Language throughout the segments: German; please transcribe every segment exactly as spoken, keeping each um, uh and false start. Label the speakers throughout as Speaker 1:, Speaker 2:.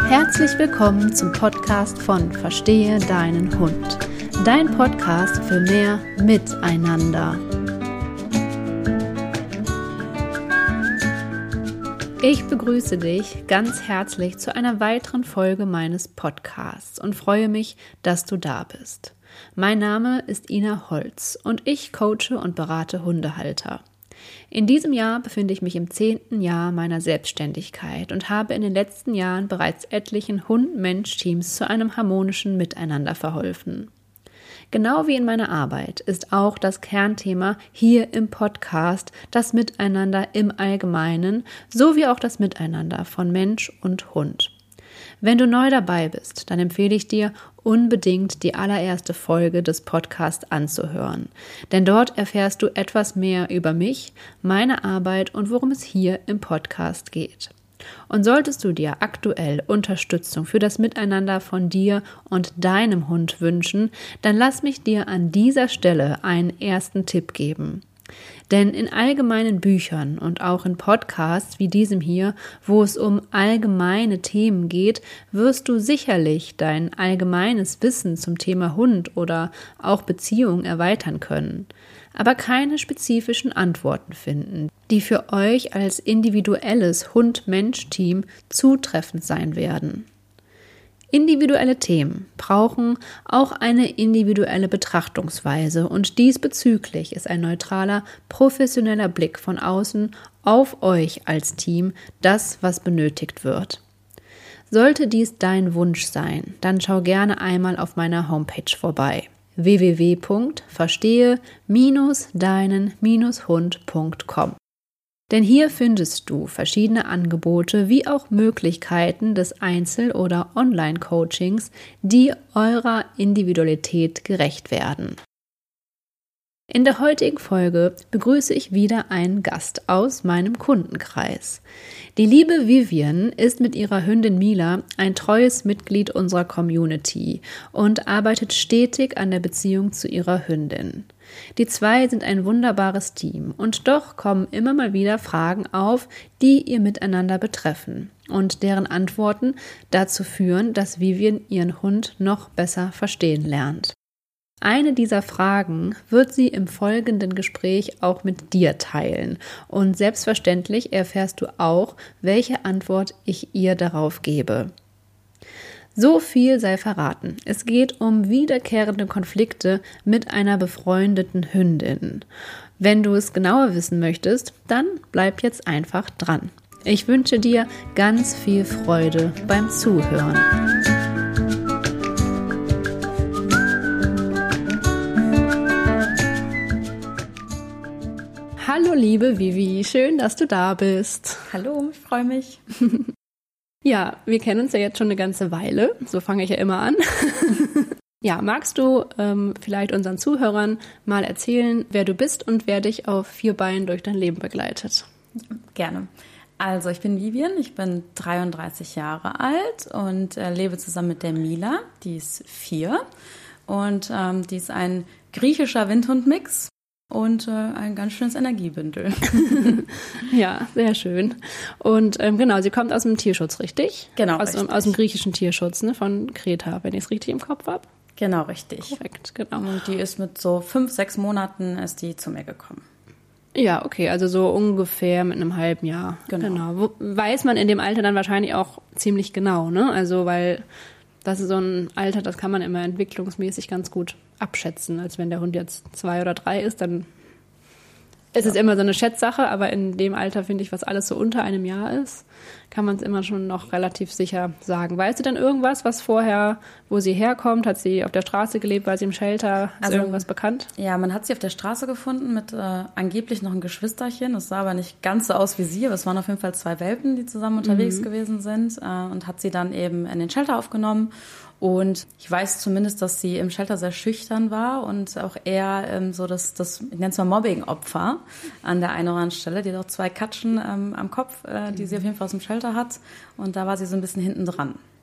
Speaker 1: Herzlich willkommen zum Podcast von Verstehe deinen Hund. Dein Podcast für mehr Miteinander. Ich begrüße dich ganz herzlich zu einer weiteren Folge meines Podcasts und freue mich, dass du da bist. Mein Name ist Ina Holz und ich coache und berate Hundehalter. In diesem Jahr befinde ich mich im zehnten Jahr meiner Selbstständigkeit und habe in den letzten Jahren bereits etlichen Hund-Mensch-Teams zu einem harmonischen Miteinander verholfen. Genau wie in meiner Arbeit ist auch das Kernthema hier im Podcast das Miteinander im Allgemeinen sowie auch das Miteinander von Mensch und Hund. Wenn du neu dabei bist, dann empfehle ich dir unbedingt die allererste Folge des Podcasts anzuhören, denn dort erfährst du etwas mehr über mich, meine Arbeit und worum es hier im Podcast geht. Und solltest du dir aktuell Unterstützung für das Miteinander von dir und deinem Hund wünschen, dann lass mich dir an dieser Stelle einen ersten Tipp geben. Denn in allgemeinen Büchern und auch in Podcasts wie diesem hier, wo es um allgemeine Themen geht, wirst du sicherlich dein allgemeines Wissen zum Thema Hund oder auch Beziehung erweitern können, aber keine spezifischen Antworten finden, die für euch als individuelles Hund-Mensch-Team zutreffend sein werden. Individuelle Themen brauchen auch eine individuelle Betrachtungsweise und diesbezüglich ist ein neutraler, professioneller Blick von außen auf euch als Team das, was benötigt wird. Sollte dies dein Wunsch sein, dann schau gerne einmal auf meiner Homepage vorbei: w w w punkt verstehe deinen hund punkt com. Denn hier findest du verschiedene Angebote wie auch Möglichkeiten des Einzel- oder Online-Coachings, die eurer Individualität gerecht werden. In der heutigen Folge begrüße ich wieder einen Gast aus meinem Kundenkreis. Die liebe Vivian ist mit ihrer Hündin Mila ein treues Mitglied unserer Community und arbeitet stetig an der Beziehung zu ihrer Hündin. Die zwei sind ein wunderbares Team und doch kommen immer mal wieder Fragen auf, die ihr miteinander betreffen und deren Antworten dazu führen, dass Vivian ihren Hund noch besser verstehen lernt. Eine dieser Fragen wird sie im folgenden Gespräch auch mit dir teilen und selbstverständlich erfährst du auch, welche Antwort ich ihr darauf gebe. So viel sei verraten. Es geht um wiederkehrende Konflikte mit einer befreundeten Hündin. Wenn du es genauer wissen möchtest, dann bleib jetzt einfach dran. Ich wünsche dir ganz viel Freude beim Zuhören. Hallo liebe Vivi, schön, dass du da bist.
Speaker 2: Hallo, ich freue mich.
Speaker 1: Ja, wir kennen uns ja jetzt schon eine ganze Weile, so fange ich ja immer an. Ja, magst du ähm, vielleicht unseren Zuhörern mal erzählen, wer du bist und wer dich auf vier Beinen durch dein Leben begleitet?
Speaker 2: Gerne. Also ich bin Vivian, ich bin dreiunddreißig Jahre alt und äh, lebe zusammen mit der Mila, die ist vier und ähm, die ist ein griechischer Windhund-Mix. Und äh, ein ganz schönes Energiebündel.
Speaker 1: Ja, sehr schön. Und ähm, genau, sie kommt aus dem Tierschutz, richtig?
Speaker 2: Genau,
Speaker 1: aus,
Speaker 2: richtig.
Speaker 1: Aus dem griechischen Tierschutz, ne, von Kreta, wenn ich es richtig im Kopf habe.
Speaker 2: Genau, richtig.
Speaker 1: Perfekt, genau.
Speaker 2: Und die ist mit so fünf, sechs Monaten ist die zu mir gekommen.
Speaker 1: Ja, okay, also so ungefähr mit einem halben Jahr.
Speaker 2: Genau.
Speaker 1: genau. Wo, weiß man in dem Alter dann wahrscheinlich auch ziemlich genau, ne? Also, weil das ist so ein Alter, das kann man immer entwicklungsmäßig ganz gut abschätzen. Als wenn der Hund jetzt zwei oder drei ist, dann ist ja. es immer so eine Schätzsache. Aber in dem Alter, finde ich, was alles so unter einem Jahr ist, kann man es immer schon noch relativ sicher sagen. Weißt du denn irgendwas, was vorher, wo sie herkommt? Hat sie auf der Straße gelebt, war sie im Shelter? Ist also, irgendwas bekannt?
Speaker 2: Ja, man hat sie auf der Straße gefunden mit äh, angeblich noch einem Geschwisterchen. Das sah aber nicht ganz so aus wie sie, aber es waren auf jeden Fall zwei Welpen, die zusammen unterwegs mhm. gewesen sind äh, und hat sie dann eben in den Shelter aufgenommen. Und ich weiß zumindest, dass sie im Shelter sehr schüchtern war und auch eher ähm, so das, das, ich nenne es mal Mobbing-Opfer an der einen oder anderen Stelle. Die hat auch zwei Katschen ähm, am Kopf, äh, die sie auf jeden Fall aus dem Shelter hat. Und da war sie so ein bisschen hinten dran.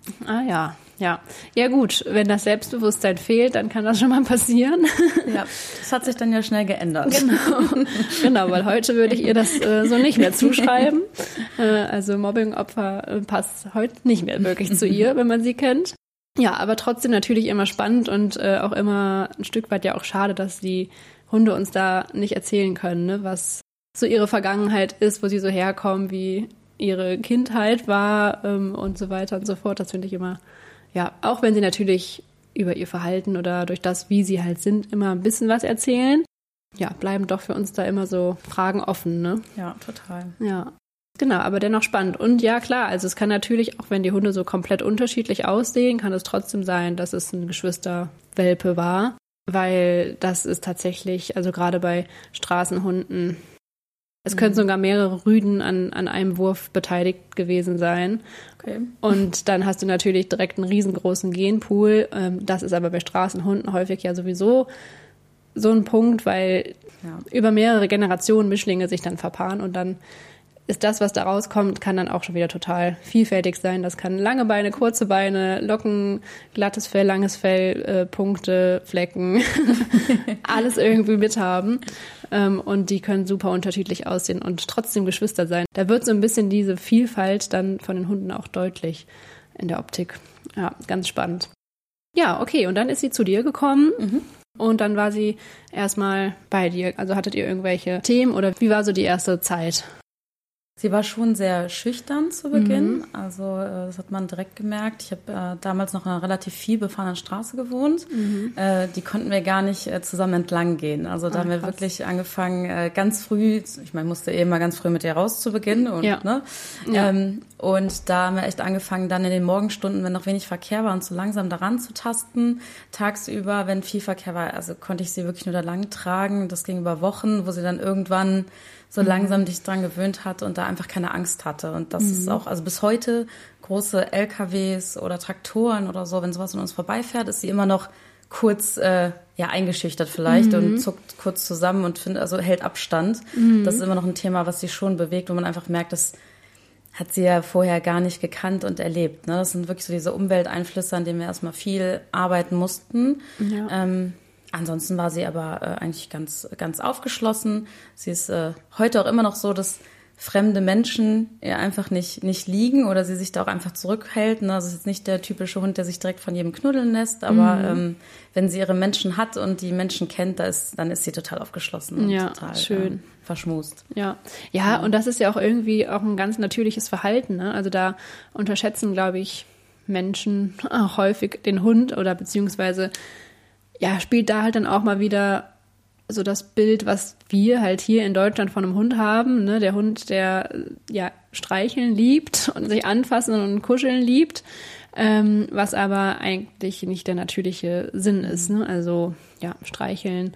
Speaker 1: Ah ja, ja. Ja gut, wenn das Selbstbewusstsein fehlt, dann kann das schon mal passieren.
Speaker 2: Ja, das hat sich dann ja schnell geändert.
Speaker 1: Genau, genau, weil heute würde ich ihr das äh, so nicht mehr zuschreiben. Äh, also Mobbing-Opfer äh, passt heute nicht mehr wirklich zu ihr, wenn man sie kennt. Ja, aber trotzdem natürlich immer spannend und äh, auch immer ein Stück weit ja auch schade, dass die Hunde uns da nicht erzählen können, ne, was so ihre Vergangenheit ist, wo sie so herkommen, wie ihre Kindheit war ähm, und so weiter und so fort. Das finde ich immer, ja, auch wenn sie natürlich über ihr Verhalten oder durch das, wie sie halt sind, immer ein bisschen was erzählen, ja, bleiben doch für uns da immer so Fragen offen, ne?
Speaker 2: Ja, total.
Speaker 1: Ja, genau, aber dennoch spannend. Und ja, klar, also es kann natürlich, auch wenn die Hunde so komplett unterschiedlich aussehen, kann es trotzdem sein, dass es ein Geschwisterwelpe war, weil das ist tatsächlich, also gerade bei Straßenhunden, es können sogar mehrere Rüden an, an einem Wurf beteiligt gewesen sein.
Speaker 2: Okay.
Speaker 1: Und dann hast du natürlich direkt einen riesengroßen Genpool. Das ist aber bei Straßenhunden häufig ja sowieso so ein Punkt, weil ja. über mehrere Generationen Mischlinge sich dann verpaaren und dann ist das, was da rauskommt, kann dann auch schon wieder total vielfältig sein. Das kann lange Beine, kurze Beine, Locken, glattes Fell, langes Fell, äh, Punkte, Flecken, alles irgendwie mithaben. Ähm, und die können super unterschiedlich aussehen und trotzdem Geschwister sein. Da wird so ein bisschen diese Vielfalt dann von den Hunden auch deutlich in der Optik. Ja, ganz spannend. Ja, okay, und dann ist sie zu dir gekommen. Mhm. Und dann war sie erstmal bei dir. Also hattet ihr irgendwelche Themen oder wie war so die erste Zeit?
Speaker 2: Sie war schon sehr schüchtern zu Beginn, mhm. also äh, das hat man direkt gemerkt. Ich habe äh, damals noch in einer relativ viel befahrenen Straße gewohnt. Mhm. Äh, die konnten wir gar nicht äh, zusammen entlang gehen. Also da ah, haben wir krass. wirklich angefangen, äh, ganz früh, ich meine, musste eben mal ganz früh mit ihr raus zu Beginn. Und,
Speaker 1: ja.
Speaker 2: ne? ja. Ähm, und da haben wir echt angefangen, dann in den Morgenstunden, wenn noch wenig Verkehr war, und so langsam daran zu tasten. Tagsüber, wenn viel Verkehr war, also konnte ich sie wirklich nur da lang tragen. Das ging über Wochen, wo sie dann irgendwann so mhm. langsam dich dran gewöhnt hat und da einfach keine Angst hatte. Und das mhm. ist auch, also bis heute große L K Ws oder Traktoren oder so, wenn sowas an uns vorbeifährt, ist sie immer noch kurz äh, ja eingeschüchtert vielleicht mhm. und zuckt kurz zusammen und find, also hält Abstand. Mhm. Das ist immer noch ein Thema, was sie schon bewegt, wo man einfach merkt, das hat sie ja vorher gar nicht gekannt und erlebt. Ne? Das sind wirklich so diese Umwelteinflüsse, an denen wir erstmal viel arbeiten mussten.
Speaker 1: Ja.
Speaker 2: Ähm, Ansonsten war sie aber äh, eigentlich ganz, ganz aufgeschlossen. Sie ist äh, heute auch immer noch so, dass fremde Menschen ihr einfach nicht, nicht liegen oder sie sich da auch einfach zurückhält. Ne? Also es ist jetzt nicht der typische Hund, der sich direkt von jedem knuddeln lässt, aber mhm. ähm, wenn sie ihre Menschen hat und die Menschen kennt, da ist, dann ist sie total aufgeschlossen und
Speaker 1: ja,
Speaker 2: total
Speaker 1: schön.
Speaker 2: Ähm, verschmust.
Speaker 1: Ja. ja, ja, und das ist ja auch irgendwie auch ein ganz natürliches Verhalten. Ne? Also da unterschätzen, glaube ich, Menschen auch häufig den Hund oder beziehungsweise ja, spielt da halt dann auch mal wieder so das Bild, was wir halt hier in Deutschland von einem Hund haben. Ne? Der Hund, der ja streicheln liebt und sich anfassen und kuscheln liebt, ähm, was aber eigentlich nicht der natürliche Sinn ist. Ne? Also ja, streicheln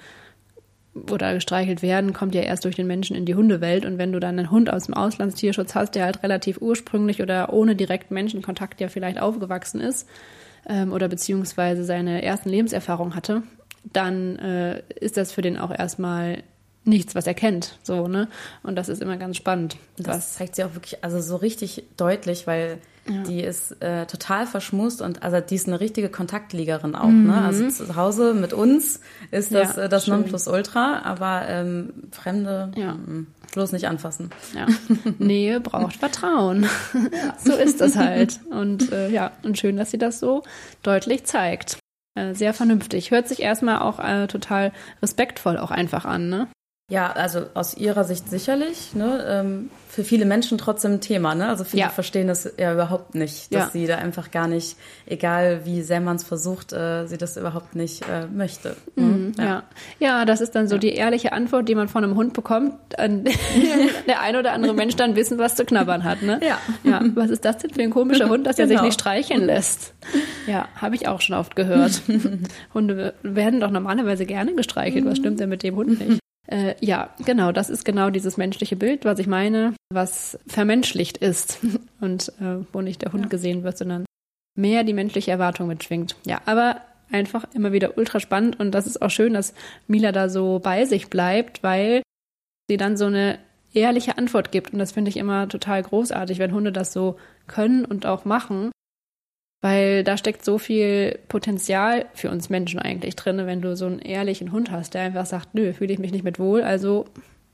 Speaker 1: oder gestreichelt werden kommt ja erst durch den Menschen in die Hundewelt. Und wenn du dann einen Hund aus dem Auslandstierschutz hast, der halt relativ ursprünglich oder ohne direkten Menschenkontakt ja vielleicht aufgewachsen ist, oder beziehungsweise seine ersten Lebenserfahrungen hatte, dann äh, ist das für den auch erstmal nichts, was er kennt. So, ne? Und das ist immer ganz spannend.
Speaker 2: Das was zeigt sie auch wirklich, also so richtig deutlich, weil ja. die ist äh, total verschmust und also die ist eine richtige Kontaktliegerin auch. Mhm. Ne? Also zu Hause mit uns ist das ja, äh, das Nonplusultra, aber ähm, Fremde
Speaker 1: ja.
Speaker 2: m- bloß nicht anfassen.
Speaker 1: Ja. Nähe braucht Vertrauen. Ja. So ist das halt. Und äh, ja, und schön, dass sie das so deutlich zeigt. Äh, sehr vernünftig. Hört sich erstmal auch äh, total respektvoll auch einfach an, ne?
Speaker 2: Ja, also aus ihrer Sicht sicherlich, ne? Ähm, für viele Menschen trotzdem ein Thema, ne? Also viele
Speaker 1: ja.
Speaker 2: verstehen das ja überhaupt nicht, dass
Speaker 1: ja.
Speaker 2: sie da einfach gar nicht, egal wie sehr man es versucht, äh, sie das überhaupt nicht äh, möchte.
Speaker 1: Mhm, ja. ja, ja, das ist dann so ja. die ehrliche Antwort, die man von einem Hund bekommt, an der ein oder andere Mensch dann wissen, was zu knabbern hat, ne?
Speaker 2: Ja.
Speaker 1: ja. Was ist das denn für ein komischer Hund, dass er
Speaker 2: genau.
Speaker 1: sich nicht streicheln lässt? Ja, habe ich auch schon oft gehört. Hunde werden doch normalerweise gerne gestreichelt. Was stimmt denn mit dem Hund nicht? Äh, ja, genau, das ist genau dieses menschliche Bild, was ich meine, was vermenschlicht ist und äh, wo nicht der Hund ja. gesehen wird, sondern mehr die menschliche Erwartung mitschwingt. Ja, aber einfach immer wieder ultra spannend und das ist auch schön, dass Mila da so bei sich bleibt, weil sie dann so eine ehrliche Antwort gibt und das finde ich immer total großartig, wenn Hunde das so können und auch machen. Weil da steckt so viel Potenzial für uns Menschen eigentlich drin, wenn du so einen ehrlichen Hund hast, der einfach sagt, nö, fühle ich mich nicht mit wohl, also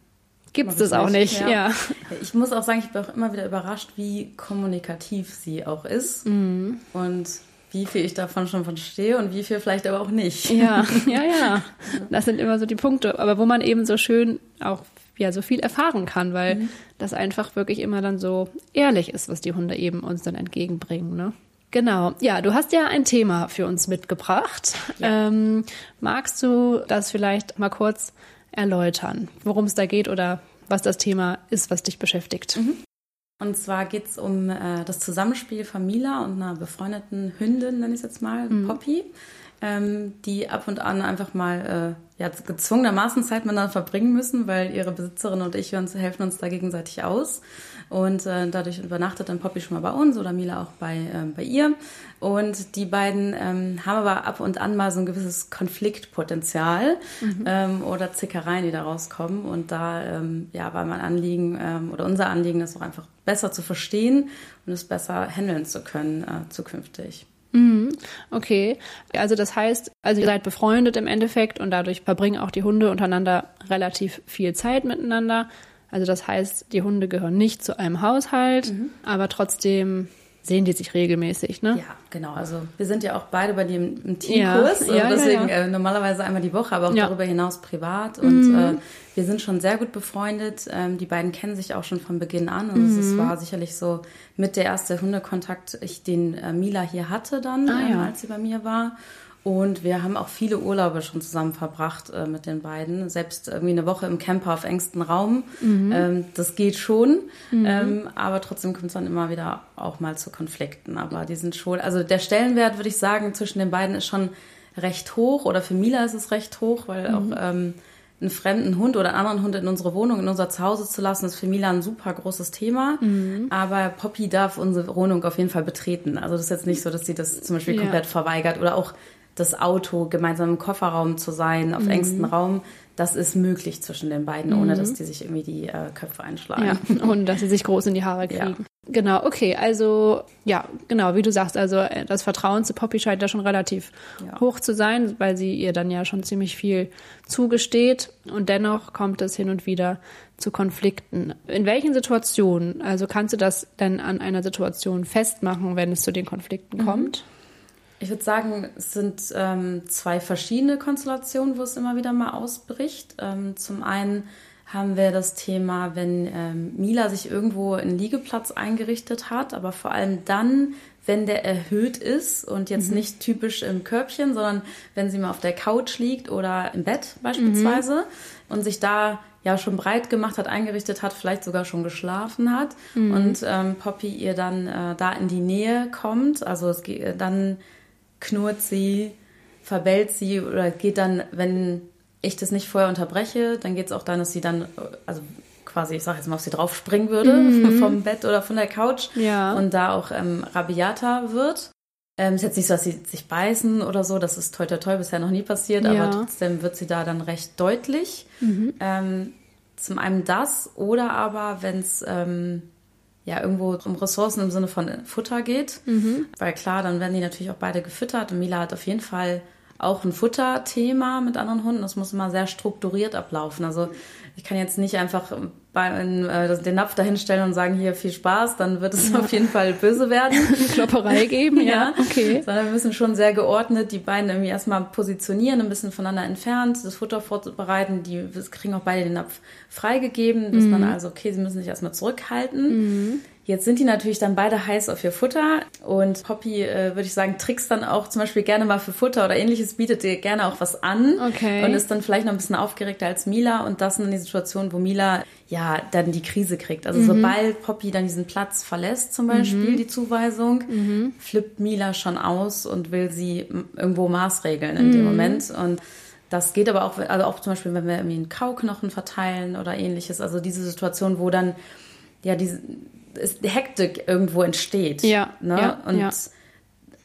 Speaker 1: gibt es das auch nicht.
Speaker 2: Ja.
Speaker 1: Ja.
Speaker 2: Ich muss auch sagen, ich bin auch immer wieder überrascht, wie kommunikativ sie auch ist mhm. und wie viel ich davon schon verstehe und wie viel vielleicht aber auch nicht.
Speaker 1: Ja, ja, ja. Das sind immer so die Punkte, aber wo man eben so schön auch ja so viel erfahren kann, weil mhm. das einfach wirklich immer dann so ehrlich ist, was die Hunde eben uns dann entgegenbringen, ne? Genau. Ja, du hast ja ein Thema für uns mitgebracht. Ja. Ähm, magst du das vielleicht mal kurz erläutern, worum es da geht oder was das Thema ist, was dich beschäftigt?
Speaker 2: Mhm. Und zwar geht es um äh, das Zusammenspiel von Mila und einer befreundeten Hündin, nenne ich es jetzt mal, mhm. Poppy, ähm, die ab und an einfach mal äh, ja, gezwungenermaßen Zeit miteinander verbringen müssen, weil ihre Besitzerin und ich wir uns, helfen uns da gegenseitig aus. Und äh, dadurch übernachtet dann Poppy schon mal bei uns oder Mila auch bei, äh, bei ihr. Und die beiden ähm, haben aber ab und an mal so ein gewisses Konfliktpotenzial mhm. ähm, oder Zickereien, die da rauskommen. Und da ähm, ja, war mein Anliegen ähm, oder unser Anliegen, das auch einfach besser zu verstehen und es besser handeln zu können äh, zukünftig.
Speaker 1: Mhm. Okay, also das heißt, also ihr seid befreundet im Endeffekt und dadurch verbringen auch die Hunde untereinander relativ viel Zeit miteinander. Also das heißt, die Hunde gehören nicht zu einem Haushalt, mhm. aber trotzdem sehen die sich regelmäßig, ne?
Speaker 2: Ja, genau. Also wir sind ja auch beide bei dir im, im Teamkurs. Ja, also ja, deswegen ja, ja. Äh, normalerweise einmal die Woche, aber auch ja. darüber hinaus privat. Und mhm. äh, wir sind schon sehr gut befreundet. Ähm, die beiden kennen sich auch schon von Beginn an. Und mhm. es war sicherlich so mit der erste Hundekontakt, ich den äh, Mila hier hatte dann, ah, ähm, ja. als sie bei mir war. Und wir haben auch viele Urlaube schon zusammen verbracht äh, mit den beiden. Selbst irgendwie eine Woche im Camper auf engstem Raum. Mhm. Ähm, das geht schon. Mhm. Ähm, aber trotzdem kommt es dann immer wieder auch mal zu Konflikten. Aber die sind schon, also der Stellenwert, würde ich sagen, zwischen den beiden ist schon recht hoch. Oder für Mila ist es recht hoch, weil mhm. auch ähm, einen fremden Hund oder einen anderen Hund in unsere Wohnung, in unser Zuhause zu lassen, ist für Mila ein super großes Thema. Mhm. Aber Poppy darf unsere Wohnung auf jeden Fall betreten. Also das ist jetzt nicht so, dass sie das zum Beispiel ja. komplett verweigert oder auch das Auto, gemeinsam im Kofferraum zu sein, auf mhm. engstem Raum, das ist möglich zwischen den beiden, ohne mhm. dass die sich irgendwie die äh, Köpfe einschlagen.
Speaker 1: Ja, ohne dass sie sich groß in die Haare kriegen. Ja. Genau, okay, also ja, genau, wie du sagst, also das Vertrauen zu Poppy scheint da schon relativ ja. hoch zu sein, weil sie ihr dann ja schon ziemlich viel zugesteht und dennoch kommt es hin und wieder zu Konflikten. In welchen Situationen, also kannst du das denn an einer Situation festmachen, wenn es zu den Konflikten mhm. kommt?
Speaker 2: Ich würde sagen, es sind ähm, zwei verschiedene Konstellationen, wo es immer wieder mal ausbricht. Ähm, zum einen haben wir das Thema, wenn ähm, Mila sich irgendwo einen Liegeplatz eingerichtet hat, aber vor allem dann, wenn der erhöht ist und jetzt mhm. nicht typisch im Körbchen, sondern wenn sie mal auf der Couch liegt oder im Bett beispielsweise mhm. und sich da ja schon breit gemacht hat, eingerichtet hat, vielleicht sogar schon geschlafen hat mhm. und ähm, Poppy ihr dann äh, da in die Nähe kommt, also es geht dann knurrt sie, verbellt sie oder geht dann, wenn ich das nicht vorher unterbreche, dann geht es auch dann, dass sie dann, also quasi, ich sage jetzt mal, auf sie drauf springen würde, mhm. vom Bett oder von der Couch ja. und da auch ähm, rabiater wird. Ähm, ist jetzt nicht so, dass sie sich beißen oder so, das ist toi toi toi bisher noch nie passiert, ja. aber trotzdem wird sie da dann recht deutlich. Mhm. Ähm, zum einen das oder aber, wenn es ähm, ja, irgendwo um Ressourcen im Sinne von Futter geht. Mhm. Weil klar, dann werden die natürlich auch beide gefüttert. Und Mila hat auf jeden Fall auch ein Futterthema mit anderen Hunden. Das muss immer sehr strukturiert ablaufen. Also ich kann jetzt nicht einfach bei, äh, den Napf dahinstellen und sagen, hier viel Spaß, dann wird es ja. auf jeden Fall böse werden.
Speaker 1: Klopperei geben, ja. ja. Okay.
Speaker 2: Sondern wir müssen schon sehr geordnet die beiden irgendwie erstmal positionieren, ein bisschen voneinander entfernt, das Futter vorzubereiten. Die kriegen auch beide den Napf freigegeben. Das mhm. dann also, okay, sie müssen sich erstmal zurückhalten. Mhm. Jetzt sind die natürlich dann beide heiß auf ihr Futter und Poppy, äh, würde ich sagen, trickst dann auch zum Beispiel gerne mal für Futter oder ähnliches, bietet dir gerne auch was an okay. und ist dann vielleicht noch ein bisschen aufgeregter als Mila und das sind dann die Situationen, wo Mila ja dann die Krise kriegt. Also mhm. sobald Poppy dann diesen Platz verlässt, zum Beispiel mhm. die Zuweisung, mhm. flippt Mila schon aus und will sie irgendwo maßregeln in mhm. dem Moment und das geht aber auch, also auch zum Beispiel, wenn wir irgendwie einen Kauknochen verteilen oder ähnliches, also diese Situation, wo dann ja diese Hektik irgendwo entsteht.
Speaker 1: Ja,
Speaker 2: ne?
Speaker 1: ja,
Speaker 2: und
Speaker 1: ja.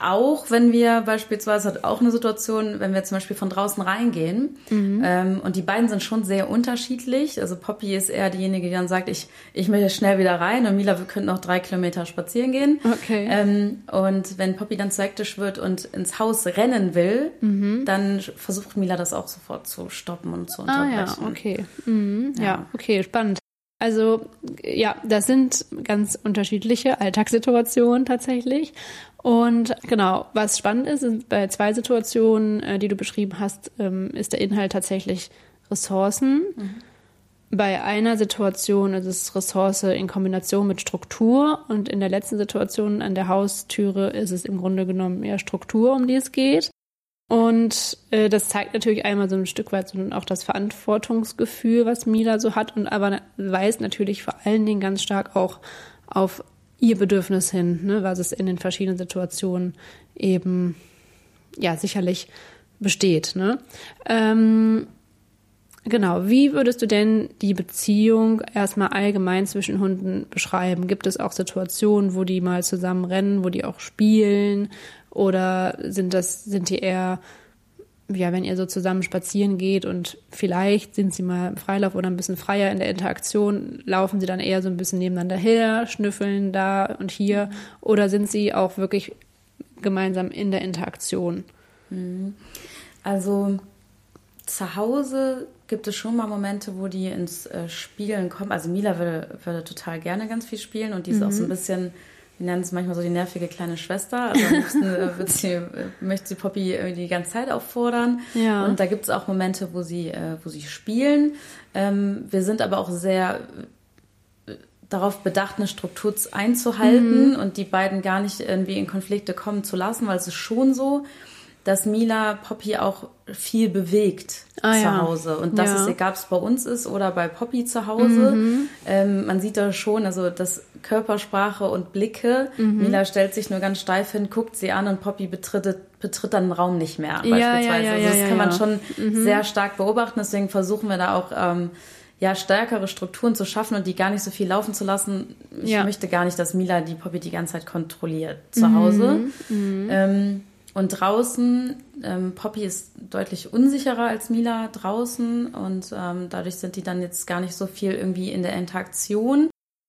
Speaker 2: auch wenn wir beispielsweise, hat auch eine Situation, wenn wir zum Beispiel von draußen reingehen mhm. ähm, und die beiden sind schon sehr unterschiedlich. Also Poppy ist eher diejenige, die dann sagt, ich, ich möchte schnell wieder rein und Mila, wir könnten noch drei Kilometer spazieren gehen.
Speaker 1: Okay.
Speaker 2: Ähm, und wenn Poppy dann zu hektisch wird und ins Haus rennen will, mhm. dann versucht Mila das auch sofort zu stoppen und zu unterbrechen.
Speaker 1: Ah ja, okay. Mhm. Ja. ja, okay, spannend. Also ja, das sind ganz unterschiedliche Alltagssituationen tatsächlich. Und genau, was spannend ist, ist bei zwei Situationen, die du beschrieben hast, ist der Inhalt tatsächlich Ressourcen. Mhm. Bei einer Situation ist es Ressource in Kombination mit Struktur und in der letzten Situation an der Haustüre ist es im Grunde genommen eher Struktur, um die es geht. Und äh, das zeigt natürlich einmal so ein Stück weit so auch das Verantwortungsgefühl, was Mila so hat, und aber weist natürlich vor allen Dingen ganz stark auch auf ihr Bedürfnis hin, ne, was es in den verschiedenen Situationen eben ja sicherlich besteht. Ne? Ähm, genau, wie würdest du denn die Beziehung erstmal allgemein zwischen Hunden beschreiben? Gibt es auch Situationen, wo die mal zusammen rennen, wo die auch spielen? Oder sind das, sind die eher, ja, wenn ihr so zusammen spazieren geht und vielleicht sind sie mal im Freilauf oder ein bisschen freier in der Interaktion, laufen sie dann eher so ein bisschen nebeneinander her, schnüffeln da und hier, oder sind sie auch wirklich gemeinsam in der Interaktion?
Speaker 2: Also zu Hause gibt es schon mal Momente, wo die ins äh, Spielen kommen. Also Mila würde, würde total gerne ganz viel spielen und die ist mhm. auch so ein bisschen, wir nennen es manchmal so die nervige kleine Schwester. Also am liebsten äh, wird sie, äh, möchte sie Poppy äh, die ganze Zeit auffordern.
Speaker 1: Ja.
Speaker 2: Und da gibt es auch Momente, wo sie, äh, wo sie spielen. Ähm, wir sind aber auch sehr äh, darauf bedacht, eine Struktur einzuhalten mhm. und die beiden gar nicht irgendwie in Konflikte kommen zu lassen, weil es ist schon so, dass Mila Poppy auch viel bewegt
Speaker 1: ah,
Speaker 2: zu
Speaker 1: ja.
Speaker 2: Hause. Und das
Speaker 1: ja.
Speaker 2: ist, egal ob es bei uns ist oder bei Poppy zu Hause.
Speaker 1: Mhm.
Speaker 2: Ähm, man sieht da schon, also das Körpersprache und Blicke. Mhm. Mila stellt sich nur ganz steif hin, guckt sie an und Poppy betritt, betritt dann den Raum nicht mehr, beispielsweise.
Speaker 1: Ja, ja, ja,
Speaker 2: also das
Speaker 1: ja,
Speaker 2: kann man
Speaker 1: ja.
Speaker 2: schon
Speaker 1: mhm.
Speaker 2: sehr stark beobachten. Deswegen versuchen wir da auch ähm, ja, stärkere Strukturen zu schaffen und die gar nicht so viel laufen zu lassen. Ich
Speaker 1: ja.
Speaker 2: möchte gar nicht, dass Mila die Poppy die ganze Zeit kontrolliert zu Hause.
Speaker 1: Mhm.
Speaker 2: Ähm, Und draußen, ähm, Poppy ist deutlich unsicherer als Mila draußen und ähm, dadurch sind die dann jetzt gar nicht so viel irgendwie in der Interaktion.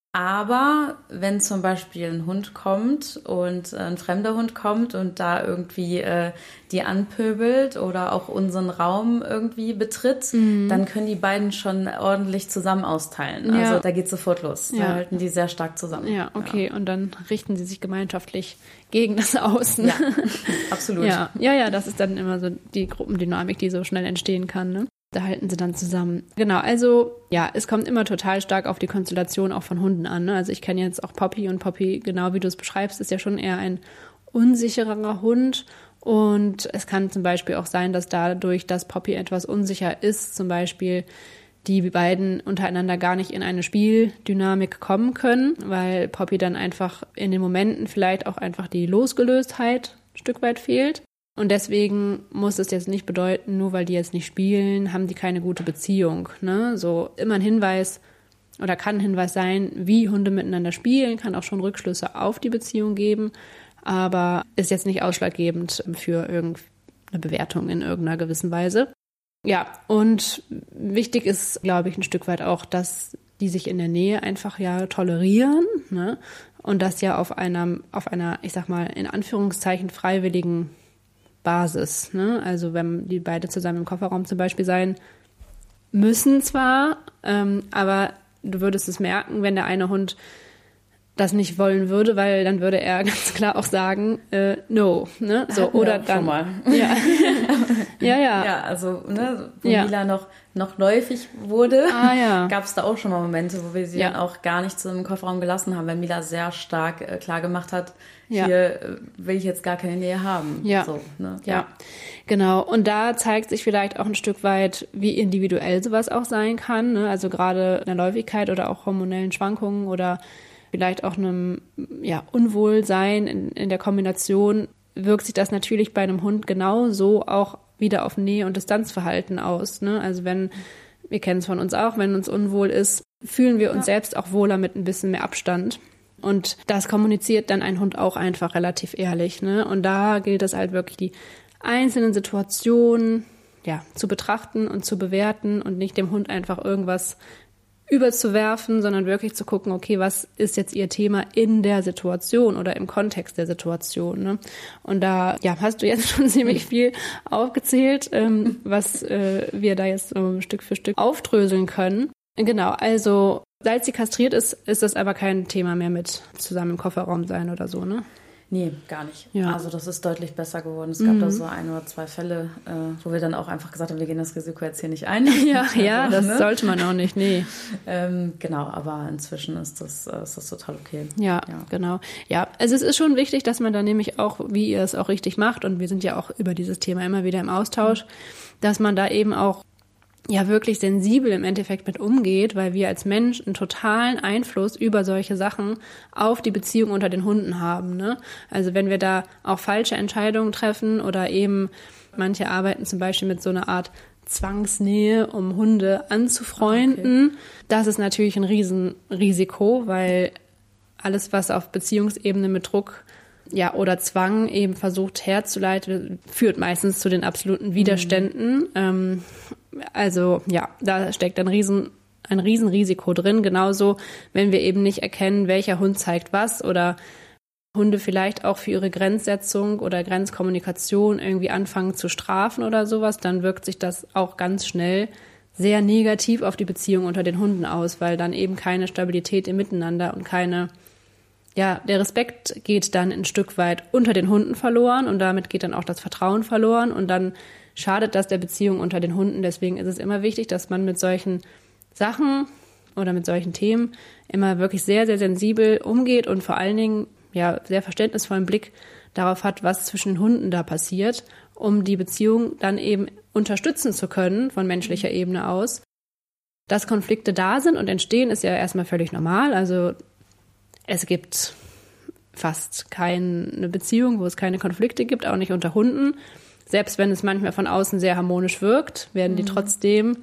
Speaker 2: Aber wenn zum Beispiel ein Hund kommt und äh, ein fremder Hund kommt und da irgendwie äh, die anpöbelt oder auch unseren Raum irgendwie betritt, mhm. dann können die beiden schon ordentlich zusammen austeilen.
Speaker 1: Ja.
Speaker 2: Also da geht sofort los.
Speaker 1: Ja.
Speaker 2: Da halten die sehr stark zusammen.
Speaker 1: Ja, okay. Ja. Und dann richten sie sich gemeinschaftlich gegen das Außen.
Speaker 2: Ja, absolut.
Speaker 1: Ja. ja, ja, das ist dann immer so die Gruppendynamik, die so schnell entstehen kann, ne? Da halten sie dann zusammen. Genau, also ja, es kommt immer total stark auf die Konstellation auch von Hunden an. Ne? Also ich kenne jetzt auch Poppy und Poppy, genau wie du es beschreibst, ist ja schon eher ein unsicherer Hund. Und es kann zum Beispiel auch sein, dass dadurch, dass Poppy etwas unsicher ist, zum Beispiel die beiden untereinander gar nicht in eine Spieldynamik kommen können, weil Poppy dann einfach in den Momenten vielleicht auch einfach die Losgelöstheit ein Stück weit fehlt. Und deswegen muss es jetzt nicht bedeuten, nur weil die jetzt nicht spielen, haben die keine gute Beziehung. Ne? So immer ein Hinweis oder kann ein Hinweis sein, wie Hunde miteinander spielen, kann auch schon Rückschlüsse auf die Beziehung geben, aber ist jetzt nicht ausschlaggebend für irgendeine Bewertung in irgendeiner gewissen Weise. Ja, und wichtig ist, glaube ich, ein Stück weit auch, dass die sich in der Nähe einfach ja tolerieren, ne? Und das ja auf einer, auf einer, ich sag mal, in Anführungszeichen freiwilligen Basis, ne? Also wenn die beide zusammen im Kofferraum zum Beispiel sein müssen zwar, ähm, aber du würdest es merken, wenn der eine Hund das nicht wollen würde, weil dann würde er ganz klar auch sagen, äh, no, ne? So,
Speaker 2: Hatten
Speaker 1: oder
Speaker 2: wir auch
Speaker 1: dann.
Speaker 2: Schon mal.
Speaker 1: Ja. ja, ja.
Speaker 2: Ja, also, ne, wo
Speaker 1: ja.
Speaker 2: Mila noch, noch läufig wurde,
Speaker 1: ah, ja.
Speaker 2: gab es da auch schon mal Momente, wo wir sie
Speaker 1: ja.
Speaker 2: dann auch gar nicht zum Kofferraum gelassen haben, weil Mila sehr stark äh, klar gemacht hat,
Speaker 1: ja.
Speaker 2: hier äh, will ich jetzt gar keine Nähe haben.
Speaker 1: Ja.
Speaker 2: So, ne?
Speaker 1: ja.
Speaker 2: ja,
Speaker 1: genau. Und da zeigt sich vielleicht auch ein Stück weit, wie individuell sowas auch sein kann, ne? Also gerade in der Läufigkeit oder auch hormonellen Schwankungen oder vielleicht auch einem ja, Unwohlsein in, in der Kombination, wirkt sich das natürlich bei einem Hund genauso auch wieder auf Nähe- und Distanzverhalten aus. Ne? Also wenn, wir kennen es von uns auch, wenn uns unwohl ist, fühlen wir uns ja. selbst auch wohler mit ein bisschen mehr Abstand. Und das kommuniziert dann ein Hund auch einfach relativ ehrlich, ne? Und da gilt es halt wirklich, die einzelnen Situationen, ja, zu betrachten und zu bewerten und nicht dem Hund einfach irgendwas überzuwerfen, sondern wirklich zu gucken, okay, was ist jetzt ihr Thema in der Situation oder im Kontext der Situation, ne? Und da, ja, hast du jetzt schon ziemlich viel aufgezählt, ähm, was äh, wir da jetzt ähm, Stück für Stück aufdröseln können. Genau, also seit sie kastriert ist, ist das aber kein Thema mehr mit zusammen im Kofferraum sein oder so, ne?
Speaker 2: Nee, gar nicht.
Speaker 1: Ja.
Speaker 2: Also das ist deutlich besser geworden. Es gab
Speaker 1: Mhm.
Speaker 2: da so ein oder zwei Fälle, äh, wo wir dann auch einfach gesagt haben, wir gehen das Risiko jetzt hier nicht ein.
Speaker 1: Ja,
Speaker 2: also,
Speaker 1: ja, das
Speaker 2: ne?
Speaker 1: sollte man auch nicht, nee.
Speaker 2: Ähm, genau, aber inzwischen ist das, äh, ist das total okay.
Speaker 1: Ja, ja, genau. Ja, also es ist schon wichtig, dass man da nämlich auch, wie ihr es auch richtig macht, und wir sind ja auch über dieses Thema immer wieder im Austausch, dass man da eben auch ja wirklich sensibel im Endeffekt mit umgeht, weil wir als Mensch einen totalen Einfluss über solche Sachen auf die Beziehung unter den Hunden haben, ne? Also wenn wir da auch falsche Entscheidungen treffen oder eben manche arbeiten zum Beispiel mit so einer Art Zwangsnähe, um Hunde anzufreunden, okay. Das ist natürlich ein Riesenrisiko, weil alles, was auf Beziehungsebene mit Druck ja, oder Zwang eben versucht herzuleiten, führt meistens zu den absoluten Widerständen. Mhm. Ähm, also ja, da steckt ein riesen, ein Riesenrisiko drin. Genauso, wenn wir eben nicht erkennen, welcher Hund zeigt was oder Hunde vielleicht auch für ihre Grenzsetzung oder Grenzkommunikation irgendwie anfangen zu strafen oder sowas, dann wirkt sich das auch ganz schnell sehr negativ auf die Beziehung unter den Hunden aus, weil dann eben keine Stabilität im Miteinander und keine Ja, der Respekt geht dann ein Stück weit unter den Hunden verloren und damit geht dann auch das Vertrauen verloren und dann schadet das der Beziehung unter den Hunden. Deswegen ist es immer wichtig, dass man mit solchen Sachen oder mit solchen Themen immer wirklich sehr, sehr sensibel umgeht und vor allen Dingen ja sehr verständnisvollen Blick darauf hat, was zwischen den Hunden da passiert, um die Beziehung dann eben unterstützen zu können von menschlicher Ebene aus. Dass Konflikte da sind und entstehen, ist ja erstmal völlig normal. Also es gibt fast keine Beziehung, wo es keine Konflikte gibt, auch nicht unter Hunden. Selbst wenn es manchmal von außen sehr harmonisch wirkt, werden die mhm. trotzdem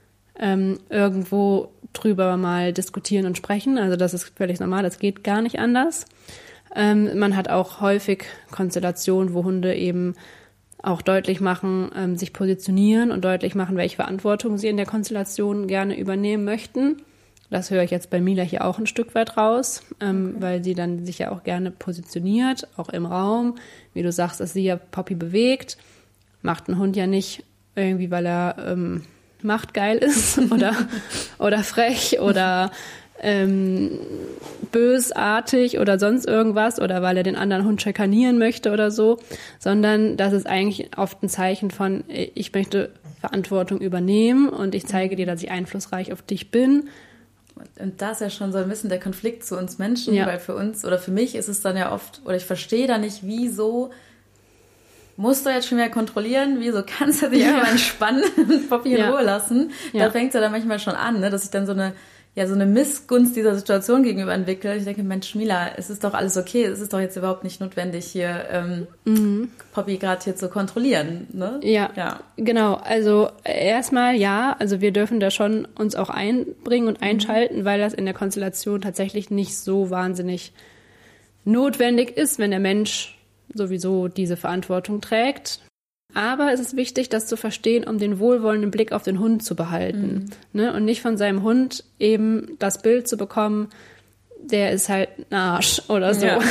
Speaker 1: ähm, irgendwo drüber mal diskutieren und sprechen. Also das ist völlig normal, das geht gar nicht anders. Ähm, man hat auch häufig Konstellationen, wo Hunde eben auch deutlich machen, ähm, sich positionieren und deutlich machen, welche Verantwortung sie in der Konstellation gerne übernehmen möchten. Das höre ich jetzt bei Mila hier auch ein Stück weit raus, ähm, okay. weil sie dann sich ja auch gerne positioniert, auch im Raum. Wie du sagst, dass sie ja Poppy bewegt. Macht ein Hund ja nicht irgendwie, weil er ähm, machtgeil ist oder, oder frech oder ähm, bösartig oder sonst irgendwas oder weil er den anderen Hund schikanieren möchte oder so, sondern das ist eigentlich oft ein Zeichen von, ich möchte Verantwortung übernehmen und ich zeige dir, dass ich einflussreich auf dich bin.
Speaker 2: Und da ist ja schon so ein bisschen der Konflikt zu uns Menschen,
Speaker 1: ja.
Speaker 2: weil für uns oder für mich ist es dann ja oft, oder ich verstehe da nicht, wieso musst du jetzt schon mehr kontrollieren, wieso kannst du dich ja. einfach entspannen und Poppy in ja. Ruhe lassen. Ja. Da fängt es ja dann manchmal schon an, ne, dass ich dann so eine ja so eine Missgunst dieser Situation gegenüber entwickle. Ich denke, Mensch, Mila, es ist doch alles okay, es ist doch jetzt überhaupt nicht notwendig, hier ähm, mhm. Poppy gerade hier zu kontrollieren. Ne?
Speaker 1: Ja, ja, genau. Also erstmal ja, also wir dürfen da schon uns auch einbringen und einschalten, mhm. weil das in der Konstellation tatsächlich nicht so wahnsinnig notwendig ist, wenn der Mensch sowieso diese Verantwortung trägt. Aber es ist wichtig, das zu verstehen, um den wohlwollenden Blick auf den Hund zu behalten. Mhm. Ne? Und nicht von seinem Hund eben das Bild zu bekommen, der ist halt ein Arsch oder so. Ja.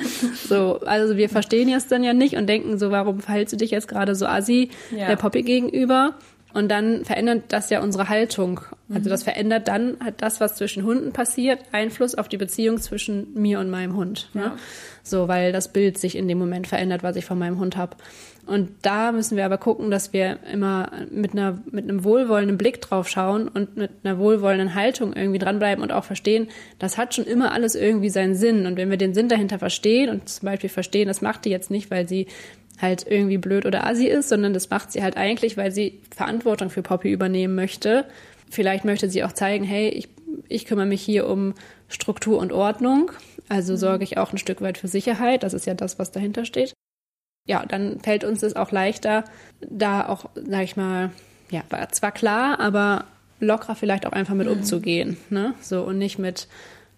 Speaker 1: So, also wir verstehen jetzt dann ja nicht und denken so, warum verhältst du dich jetzt gerade so assi ja. der Poppy gegenüber? Und dann verändert das ja unsere Haltung. Also das verändert dann halt das, was zwischen Hunden passiert, Einfluss auf die Beziehung zwischen mir und meinem Hund. Ja. Ne? So, weil das Bild sich in dem Moment verändert, was ich von meinem Hund habe. Und da müssen wir aber gucken, dass wir immer mit einer mit einem wohlwollenden Blick drauf schauen und mit einer wohlwollenden Haltung irgendwie dranbleiben und auch verstehen, das hat schon immer alles irgendwie seinen Sinn. Und wenn wir den Sinn dahinter verstehen und zum Beispiel verstehen, das macht die jetzt nicht, weil sie halt irgendwie blöd oder assi ist, sondern das macht sie halt eigentlich, weil sie Verantwortung für Poppy übernehmen möchte. Vielleicht möchte sie auch zeigen, hey, ich, ich kümmere mich hier um Struktur und Ordnung, also mhm. sorge ich auch ein Stück weit für Sicherheit, das ist ja das, was dahinter steht. Ja, dann fällt uns das auch leichter, da auch, sag ich mal, ja, zwar klar, aber lockerer vielleicht auch einfach mit mhm. umzugehen, ne? So, und nicht mit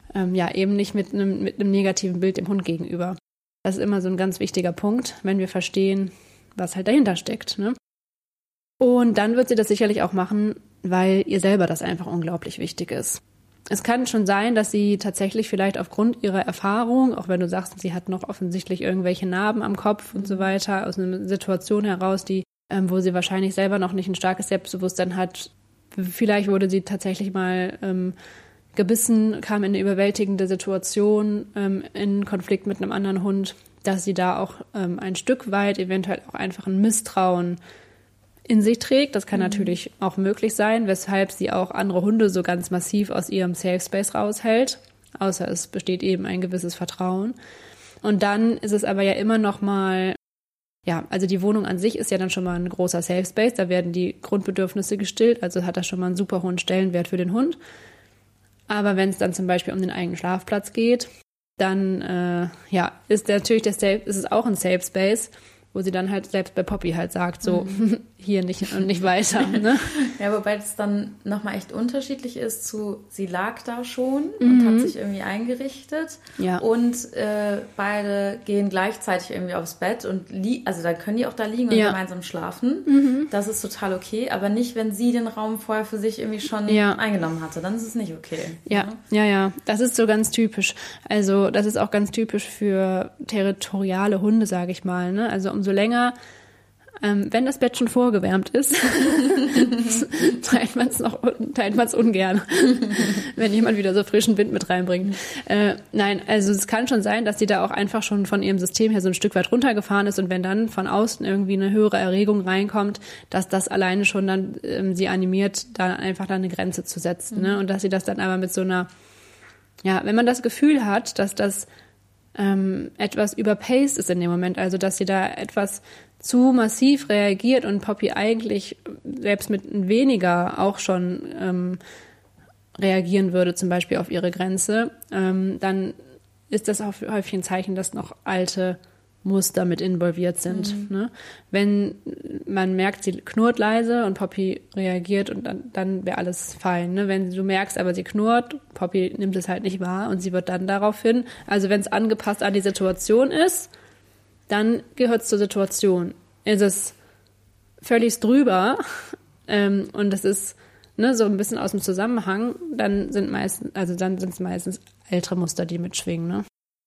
Speaker 1: ähm, ja eben nicht mit einem, mit einem negativen Bild dem Hund gegenüber. Das ist immer so ein ganz wichtiger Punkt, wenn wir verstehen, was halt dahinter steckt, ne? Und dann wird sie das sicherlich auch machen, weil ihr selber das einfach unglaublich wichtig ist. Es kann schon sein, dass sie tatsächlich vielleicht aufgrund ihrer Erfahrung, auch wenn du sagst, sie hat noch offensichtlich irgendwelche Narben am Kopf und so weiter, aus einer Situation heraus, die, ähm, wo sie wahrscheinlich selber noch nicht ein starkes Selbstbewusstsein hat. Vielleicht wurde sie tatsächlich mal ähm, gebissen, kam in eine überwältigende Situation, ähm, in Konflikt mit einem anderen Hund, dass sie da auch ähm, ein Stück weit eventuell auch einfach ein Misstrauen in sich trägt. Das kann mhm. natürlich auch möglich sein, weshalb sie auch andere Hunde so ganz massiv aus ihrem Safe Space raushält, außer es besteht eben ein gewisses Vertrauen. Und dann ist es aber ja immer noch mal, ja, also die Wohnung an sich ist ja dann schon mal ein großer Safe Space, da werden die Grundbedürfnisse gestillt, also hat das schon mal einen super hohen Stellenwert für den Hund. Aber wenn es dann zum Beispiel um den eigenen Schlafplatz geht, dann äh, ja, ist natürlich der Safe, ist es auch ein Safe Space, wo sie dann halt selbst bei Poppy halt sagt, so mhm. hier nicht und nicht weiter. Ne?
Speaker 2: Ja, wobei es dann nochmal echt unterschiedlich ist zu, sie lag da schon mhm. und hat sich irgendwie eingerichtet
Speaker 1: ja.
Speaker 2: und äh, beide gehen gleichzeitig irgendwie aufs Bett und li- also da können die auch da liegen und
Speaker 1: ja.
Speaker 2: gemeinsam schlafen.
Speaker 1: Mhm.
Speaker 2: Das ist total okay, aber nicht, wenn sie den Raum vorher für sich irgendwie schon
Speaker 1: ja.
Speaker 2: eingenommen hatte, dann ist es nicht okay.
Speaker 1: Ja, ja, ja, ja. Das ist so ganz typisch. Also das ist auch ganz typisch für territoriale Hunde, sage ich mal. Ne? Also umso länger, ähm, wenn das Bett schon vorgewärmt ist, teilt man es noch, teilt man es ungern, wenn jemand wieder so frischen Wind mit reinbringt. Äh, nein, also es kann schon sein, dass sie da auch einfach schon von ihrem System her so ein Stück weit runtergefahren ist und wenn dann von außen irgendwie eine höhere Erregung reinkommt, dass das alleine schon dann ähm, sie animiert, da einfach dann eine Grenze zu setzen. Mhm. Ne? Und dass sie das dann aber mit so einer, ja, wenn man das Gefühl hat, dass das ähm, etwas überpaced ist in dem Moment, also dass sie da etwas zu massiv reagiert und Poppy eigentlich selbst mit weniger auch schon ähm, reagieren würde, zum Beispiel auf ihre Grenze, ähm, dann ist das auch häufig ein Zeichen, dass noch alte Muster mit involviert sind. Mhm. Ne? Wenn man merkt, sie knurrt leise und Poppy reagiert und dann, dann wäre alles fein. Ne? Wenn du merkst, aber sie knurrt, Poppy nimmt es halt nicht wahr und sie wird dann daraufhin, also wenn es angepasst an die Situation ist, dann gehört es zur Situation. Ist es völlig drüber ähm, und das ist ne, so ein bisschen aus dem Zusammenhang, dann sind meistens, also dann sind es meistens ältere Muster, die mitschwingen. Ne?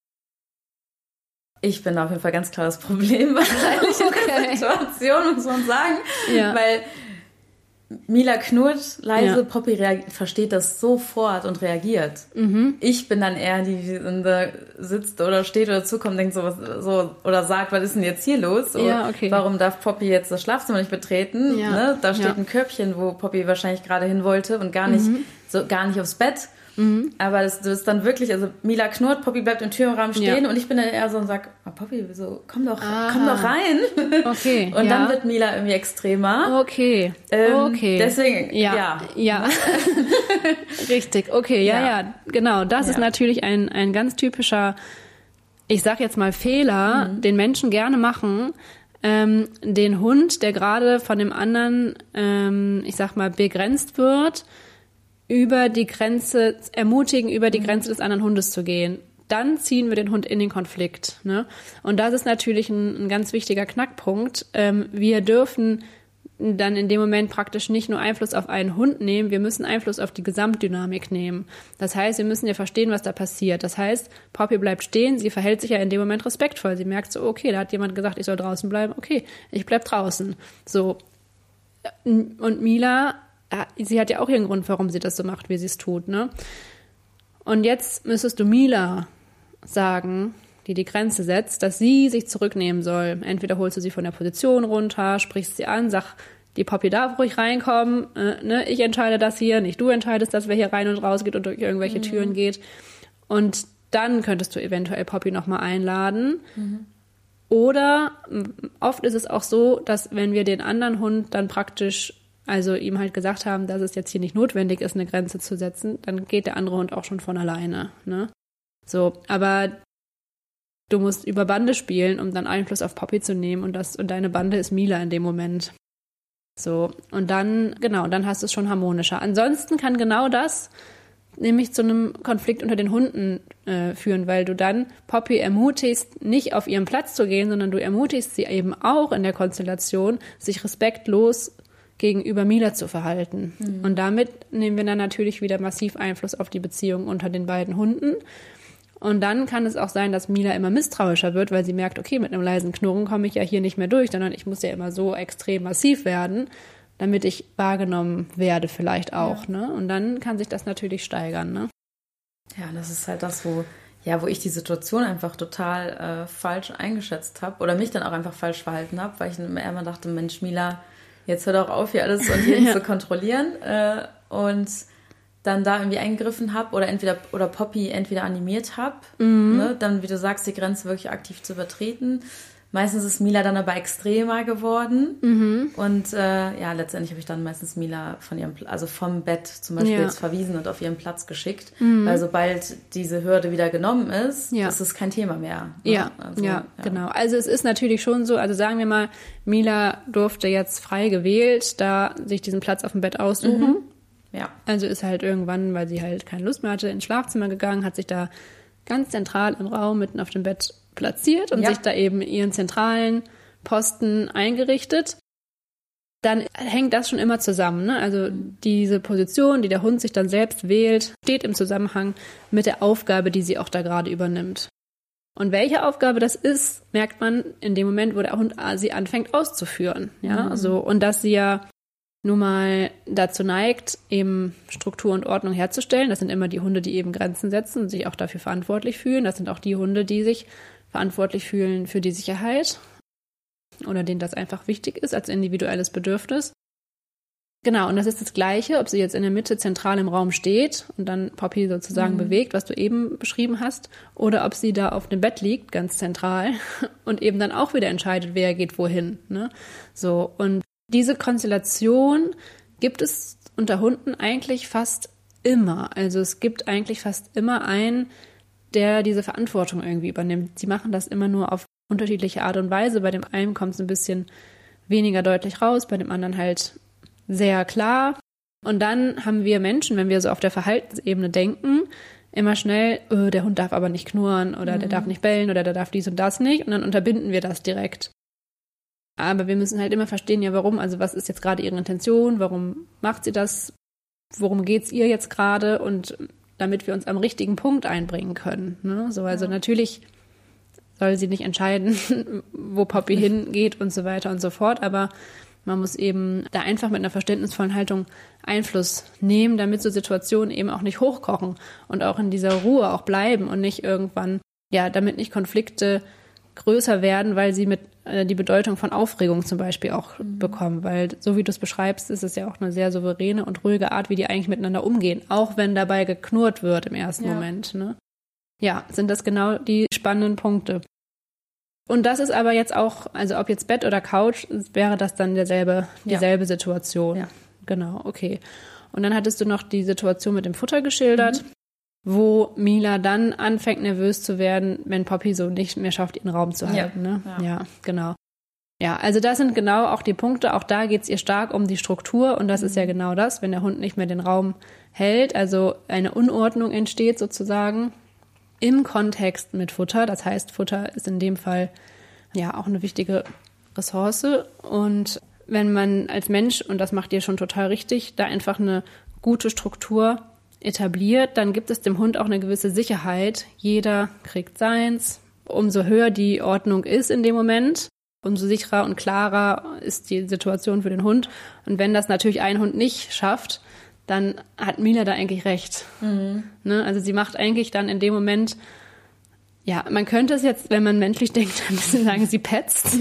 Speaker 2: Ich bin auf jeden Fall ganz klar das Problem wahrscheinlich in der Situation, muss man sagen. Ja. Weil Mila knurrt leise, ja. Poppy reagiert, versteht das sofort und reagiert. Mhm. Ich bin dann eher die, die da sitzt oder steht oder zukommt, denkt so, was, so oder sagt, was ist denn jetzt hier los? So,
Speaker 1: ja, okay.
Speaker 2: Warum darf Poppy jetzt das Schlafzimmer nicht betreten?
Speaker 1: Ja.
Speaker 2: Ne? Da steht
Speaker 1: ja.
Speaker 2: ein Körbchen, wo Poppy wahrscheinlich gerade hin wollte und gar nicht, mhm. so, gar nicht aufs Bett. Mhm. Aber das, das ist dann wirklich, also Mila knurrt, Poppy bleibt im Türrahmen stehen ja. und ich bin dann eher so und sag, oh, Poppy, so, komm doch, Aha. komm doch rein.
Speaker 1: Okay.
Speaker 2: Und
Speaker 1: ja.
Speaker 2: dann wird Mila irgendwie extremer.
Speaker 1: Okay.
Speaker 2: Ähm,
Speaker 1: okay.
Speaker 2: Deswegen,
Speaker 1: ja.
Speaker 2: Ja.
Speaker 1: ja. Richtig. Okay, ja, ja, ja. Genau. Das ja. ist natürlich ein, ein ganz typischer, ich sag jetzt mal Fehler, mhm. den Menschen gerne machen, ähm, den Hund, der gerade von dem anderen, ähm, ich sag mal, begrenzt wird, über die Grenze, ermutigen, über die Grenze des anderen Hundes zu gehen. Dann ziehen wir den Hund in den Konflikt. Ne? Und das ist natürlich ein, ein ganz wichtiger Knackpunkt. Ähm, wir dürfen dann in dem Moment praktisch nicht nur Einfluss auf einen Hund nehmen, wir müssen Einfluss auf die Gesamtdynamik nehmen. Das heißt, wir müssen ja verstehen, was da passiert. Das heißt, Poppy bleibt stehen, sie verhält sich ja in dem Moment respektvoll. Sie merkt so, okay, da hat jemand gesagt, ich soll draußen bleiben. Okay, ich bleib draußen. So. Und Mila, sie hat ja auch ihren Grund, warum sie das so macht, wie sie es tut, ne? Und jetzt müsstest du Mila sagen, die die Grenze setzt, dass sie sich zurücknehmen soll. Entweder holst du sie von der Position runter, sprichst sie an, sag, die Poppy darf ruhig reinkommen, äh, ne? Ich entscheide das hier, nicht du entscheidest, dass wer hier rein und raus geht und durch irgendwelche mhm. Türen geht. Und dann könntest du eventuell Poppy nochmal einladen. Mhm. Oder oft ist es auch so, dass wenn wir den anderen Hund dann praktisch also ihm halt gesagt haben, dass es jetzt hier nicht notwendig ist, eine Grenze zu setzen, dann geht der andere Hund auch schon von alleine. Ne? So, aber du musst über Bande spielen, um dann Einfluss auf Poppy zu nehmen und das und deine Bande ist Mila in dem Moment. So, und dann, genau, dann hast du es schon harmonischer. Ansonsten kann genau das nämlich zu einem Konflikt unter den Hunden äh, führen, weil du dann Poppy ermutigst, nicht auf ihren Platz zu gehen, sondern du ermutigst sie eben auch in der Konstellation, sich respektlos gegenüber Mila zu verhalten. Mhm. Und damit nehmen wir dann natürlich wieder massiv Einfluss auf die Beziehung unter den beiden Hunden. Und dann kann es auch sein, dass Mila immer misstrauischer wird, weil sie merkt, okay, mit einem leisen Knurren komme ich ja hier nicht mehr durch, sondern ich muss ja immer so extrem massiv werden, damit ich wahrgenommen werde vielleicht auch. Ja. Ne? Und dann kann sich das natürlich steigern. Ne?
Speaker 2: Ja, das ist halt das, wo, ja, wo ich die Situation einfach total äh, falsch eingeschätzt habe oder mich dann auch einfach falsch verhalten habe, weil ich immer dachte, Mensch, Mila, jetzt hör doch auf, hier alles und jeden ja. zu kontrollieren. Äh, und dann da irgendwie eingegriffen habe oder entweder oder Poppy entweder animiert habe, mhm. ne, dann, wie du sagst, die Grenze wirklich aktiv zu übertreten. Meistens ist Mila dann aber extremer geworden. Mhm. Und äh, ja, letztendlich habe ich dann meistens Mila von ihrem, also vom Bett zum Beispiel ja. jetzt verwiesen und auf ihren Platz geschickt. Mhm. Weil sobald diese Hürde wieder genommen ist, ja. ist es kein Thema mehr.
Speaker 1: Ne? Ja. Also, ja, ja, genau. Also es ist natürlich schon so, also sagen wir mal, Mila durfte jetzt frei gewählt da sich diesen Platz auf dem Bett aussuchen. Mhm. Ja. Also ist halt irgendwann, weil sie halt keine Lust mehr hatte, ins Schlafzimmer gegangen, hat sich da ganz zentral im Raum mitten auf dem Bett platziert und ja. sich da eben ihren zentralen Posten eingerichtet. Dann hängt das schon immer zusammen. Ne? Also diese Position, die der Hund sich dann selbst wählt, steht im Zusammenhang mit der Aufgabe, die sie auch da gerade übernimmt. Und welche Aufgabe das ist, merkt man in dem Moment, wo der Hund sie anfängt auszuführen. Ja, mhm. so, und dass sie ja nun mal dazu neigt, eben Struktur und Ordnung herzustellen. Das sind immer die Hunde, die eben Grenzen setzen und sich auch dafür verantwortlich fühlen. Das sind auch die Hunde, die sich verantwortlich fühlen für die Sicherheit oder denen das einfach wichtig ist als individuelles Bedürfnis. Genau, und das ist das Gleiche, ob sie jetzt in der Mitte zentral im Raum steht und dann Poppy sozusagen mhm. bewegt, was du eben beschrieben hast, oder ob sie da auf dem Bett liegt, ganz zentral, und eben dann auch wieder entscheidet, wer geht wohin. Ne? So, und diese Konstellation gibt es unter Hunden eigentlich fast immer. Also es gibt eigentlich fast immer einen, der diese Verantwortung irgendwie übernimmt. Sie machen das immer nur auf unterschiedliche Art und Weise. Bei dem einen kommt es ein bisschen weniger deutlich raus, bei dem anderen halt sehr klar. Und dann haben wir Menschen, wenn wir so auf der Verhaltensebene denken, immer schnell, oh, der Hund darf aber nicht knurren oder mhm. der darf nicht bellen oder der darf dies und das nicht. Und dann unterbinden wir das direkt. Aber wir müssen halt immer verstehen, ja, warum, also was ist jetzt gerade ihre Intention, warum macht sie das, worum geht's ihr jetzt gerade und damit wir uns am richtigen Punkt einbringen können. Ne? So, also ja. natürlich soll sie nicht entscheiden, wo Poppy hingeht und so weiter und so fort, aber man muss eben da einfach mit einer verständnisvollen Haltung Einfluss nehmen, damit so Situationen eben auch nicht hochkochen und auch in dieser Ruhe auch bleiben und nicht irgendwann, ja, damit nicht Konflikte größer werden, weil sie mit äh, die Bedeutung von Aufregung zum Beispiel auch mhm. bekommen, weil so wie du es beschreibst, ist es ja auch eine sehr souveräne und ruhige Art, wie die eigentlich miteinander umgehen, auch wenn dabei geknurrt wird im ersten ja. Moment. Ne? Ja, sind das genau die spannenden Punkte. Und das ist aber jetzt auch, also ob jetzt Bett oder Couch, wäre das dann derselbe, dieselbe ja. Situation. Ja. Genau, okay. Und dann hattest du noch die Situation mit dem Futter geschildert, mhm. wo Mila dann anfängt, nervös zu werden, wenn Poppy so nicht mehr schafft, ihren Raum zu halten. Ja, ne? ja. ja genau. Ja, also das sind genau auch die Punkte. Auch da geht es ihr stark um die Struktur. Und das mhm. ist ja genau das, wenn der Hund nicht mehr den Raum hält, also eine Unordnung entsteht sozusagen im Kontext mit Futter. Das heißt, Futter ist in dem Fall ja auch eine wichtige Ressource. Und wenn man als Mensch, und das macht ihr schon total richtig, da einfach eine gute Struktur etabliert, dann gibt es dem Hund auch eine gewisse Sicherheit. Jeder kriegt seins. Umso höher die Ordnung ist in dem Moment, umso sicherer und klarer ist die Situation für den Hund. Und wenn das natürlich ein Hund nicht schafft, dann hat Mila da eigentlich recht. Mhm. Ne? Also sie macht eigentlich dann in dem Moment, ja, man könnte es jetzt, wenn man menschlich denkt, ein bisschen sagen, sie petzt.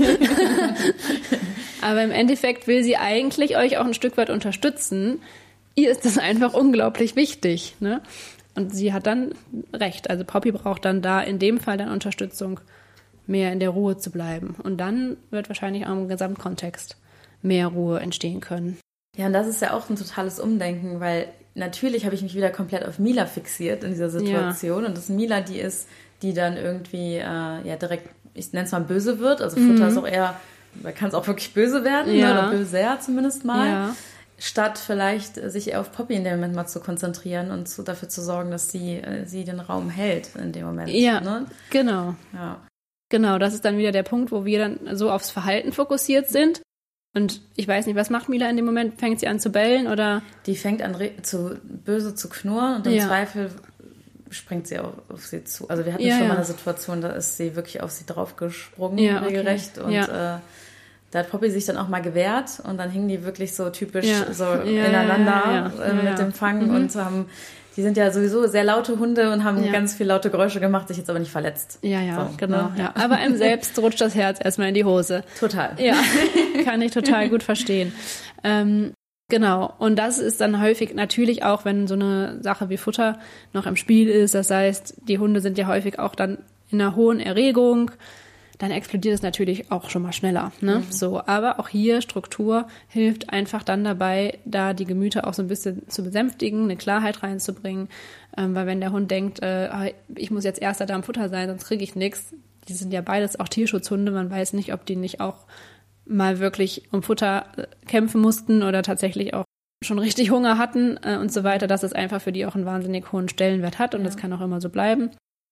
Speaker 1: Aber im Endeffekt will sie eigentlich euch auch ein Stück weit unterstützen. Ihr ist das einfach unglaublich wichtig. Ne? Und sie hat dann recht. Also Poppy braucht dann da in dem Fall dann Unterstützung, mehr in der Ruhe zu bleiben. Und dann wird wahrscheinlich auch im Gesamtkontext mehr Ruhe entstehen können.
Speaker 2: Ja, und das ist ja auch ein totales Umdenken, weil natürlich habe ich mich wieder komplett auf Mila fixiert in dieser Situation. Ja. Und das Mila die ist, die dann irgendwie äh, ja direkt, ich nenne es mal böse wird. Also Futter mhm. ist auch eher, da kann es auch wirklich böse werden, ja. ne? Oder böser zumindest mal. Ja. statt vielleicht sich eher auf Poppy in dem Moment mal zu konzentrieren und zu, dafür zu sorgen, dass sie, äh, sie den Raum hält in dem Moment.
Speaker 1: Ja,
Speaker 2: ne?
Speaker 1: genau.
Speaker 2: Ja.
Speaker 1: Genau, das ist dann wieder der Punkt, wo wir dann so aufs Verhalten fokussiert sind. Und ich weiß nicht, was macht Mila in dem Moment? Fängt sie an zu bellen oder?
Speaker 2: Die fängt an re- zu böse zu knurren und im
Speaker 1: Ja.
Speaker 2: Zweifel springt sie auf, auf sie zu. Also wir hatten
Speaker 1: Ja,
Speaker 2: schon
Speaker 1: ja.
Speaker 2: mal eine Situation, da ist sie wirklich auf sie draufgesprungen,
Speaker 1: Ja, okay.
Speaker 2: regelrecht. Und
Speaker 1: Ja.
Speaker 2: äh, da hat Poppy sich dann auch mal gewehrt und dann hingen die wirklich so typisch
Speaker 1: Ja.
Speaker 2: so
Speaker 1: Ja,
Speaker 2: ineinander
Speaker 1: ja, ja,
Speaker 2: äh,
Speaker 1: ja,
Speaker 2: mit
Speaker 1: ja.
Speaker 2: dem Fangen
Speaker 1: Mhm.
Speaker 2: und haben, die sind ja sowieso sehr laute Hunde und haben
Speaker 1: Ja.
Speaker 2: ganz viel laute Geräusche gemacht, sich jetzt aber nicht verletzt.
Speaker 1: Ja, ja,
Speaker 2: So,
Speaker 1: genau.
Speaker 2: ne?
Speaker 1: Ja. Aber einem selbst rutscht das Herz erstmal in die Hose.
Speaker 2: Total.
Speaker 1: Ja, kann ich total gut verstehen. Ähm, genau. Und das ist dann häufig natürlich auch, wenn so eine Sache wie Futter noch im Spiel ist. Das heißt, die Hunde sind ja häufig auch dann in einer hohen Erregung. Dann explodiert es natürlich auch schon mal schneller. Ne? Mhm. So, aber auch hier Struktur hilft einfach dann dabei, da die Gemüter auch so ein bisschen zu besänftigen, eine Klarheit reinzubringen. Ähm, weil wenn der Hund denkt, äh, ich muss jetzt erster da am Futter sein, sonst kriege ich nichts. Die sind ja beides auch Tierschutzhunde. Man weiß nicht, ob die nicht auch mal wirklich um Futter kämpfen mussten oder tatsächlich auch schon richtig Hunger hatten äh, und so weiter, dass es einfach für die auch einen wahnsinnig hohen Stellenwert hat und ja. Das kann auch immer so bleiben.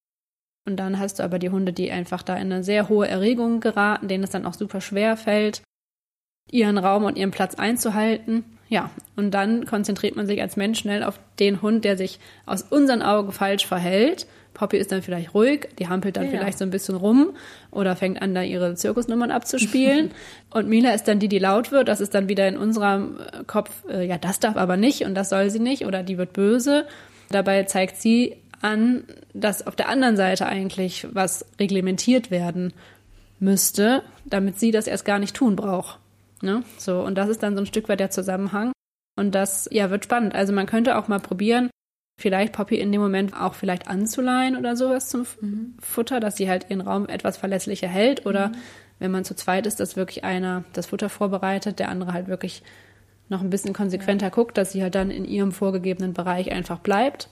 Speaker 1: Und dann hast du aber die Hunde, die einfach da in eine sehr hohe Erregung geraten, denen es dann auch super schwer fällt, ihren Raum und ihren Platz einzuhalten. Ja, und dann konzentriert man sich als Mensch schnell auf den Hund, der sich aus unseren Augen falsch verhält. Poppy ist dann vielleicht ruhig, die hampelt dann ja. vielleicht so ein bisschen rum oder fängt an, da ihre Zirkusnummern abzuspielen. Und Mila ist dann die, die laut wird. Das ist dann wieder in unserem Kopf, äh, ja, das darf aber nicht und das soll sie nicht oder die wird böse. Dabei zeigt sie an, dass auf der anderen Seite eigentlich was reglementiert werden müsste, damit sie das erst gar nicht tun braucht. Ne? So, und das ist dann so ein Stück weit der Zusammenhang. Und das, ja, wird spannend. Also man könnte auch mal probieren, vielleicht Poppy in dem Moment auch vielleicht anzuleihen oder sowas zum mhm. Futter, dass sie halt ihren Raum etwas verlässlicher hält. Oder mhm. wenn man zu zweit ist, dass wirklich einer das Futter vorbereitet, der andere halt wirklich noch ein bisschen konsequenter ja. guckt, dass sie halt dann in ihrem vorgegebenen Bereich einfach bleibt.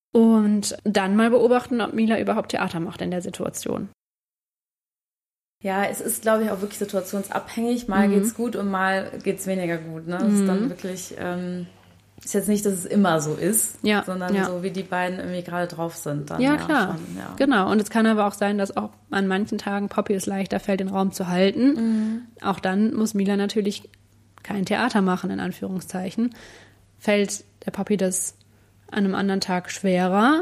Speaker 1: Und dann mal beobachten, ob Mila überhaupt Theater macht in der Situation.
Speaker 2: Ja, es ist, glaube ich, auch wirklich situationsabhängig. Mal mhm. geht's gut und mal geht's weniger gut. Ne? Das mhm. ist dann wirklich, ähm, ist jetzt nicht, dass es immer so ist,
Speaker 1: ja,
Speaker 2: sondern
Speaker 1: ja.
Speaker 2: so, wie die beiden irgendwie gerade drauf sind. Dann,
Speaker 1: ja,
Speaker 2: ja,
Speaker 1: klar.
Speaker 2: Schon, ja.
Speaker 1: Genau. Und es kann aber auch sein, dass auch an manchen Tagen Poppy es leichter fällt, den Raum zu halten. Mhm. Auch dann muss Mila natürlich kein Theater machen, in Anführungszeichen. Fällt der Poppy das an einem anderen Tag schwerer,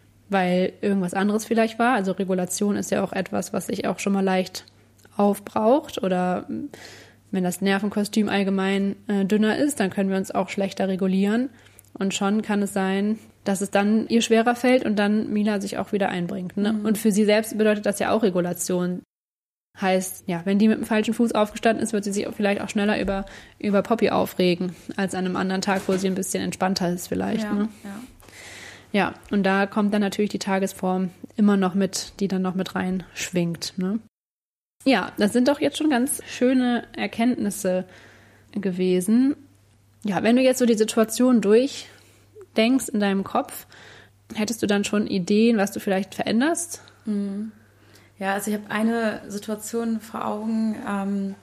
Speaker 1: weil irgendwas anderes vielleicht war. Also Regulation ist ja auch etwas, was sich auch schon mal leicht aufbraucht. Oder wenn das Nervenkostüm allgemein äh, dünner ist, dann können wir uns auch schlechter regulieren. Und schon kann es sein, dass es dann ihr schwerer fällt und dann Mila sich auch wieder einbringt. Ne? Mhm. Und für sie selbst bedeutet das ja auch Regulation. Heißt, ja, wenn die mit dem falschen Fuß aufgestanden ist, wird sie sich auch vielleicht auch schneller über, über Poppy aufregen, als an einem anderen Tag, wo sie ein bisschen entspannter ist vielleicht.
Speaker 2: Ja,
Speaker 1: ne?
Speaker 2: ja.
Speaker 1: Ja, und da kommt dann natürlich die Tagesform immer noch mit, die dann noch mit rein schwingt. Ne? Ja, das sind doch jetzt schon ganz schöne Erkenntnisse gewesen. Ja, wenn du jetzt so die Situation durchdenkst in deinem Kopf, hättest du dann schon Ideen, was du vielleicht veränderst?
Speaker 2: Mhm. Ja, also ich habe eine Situation vor Augen, ähm,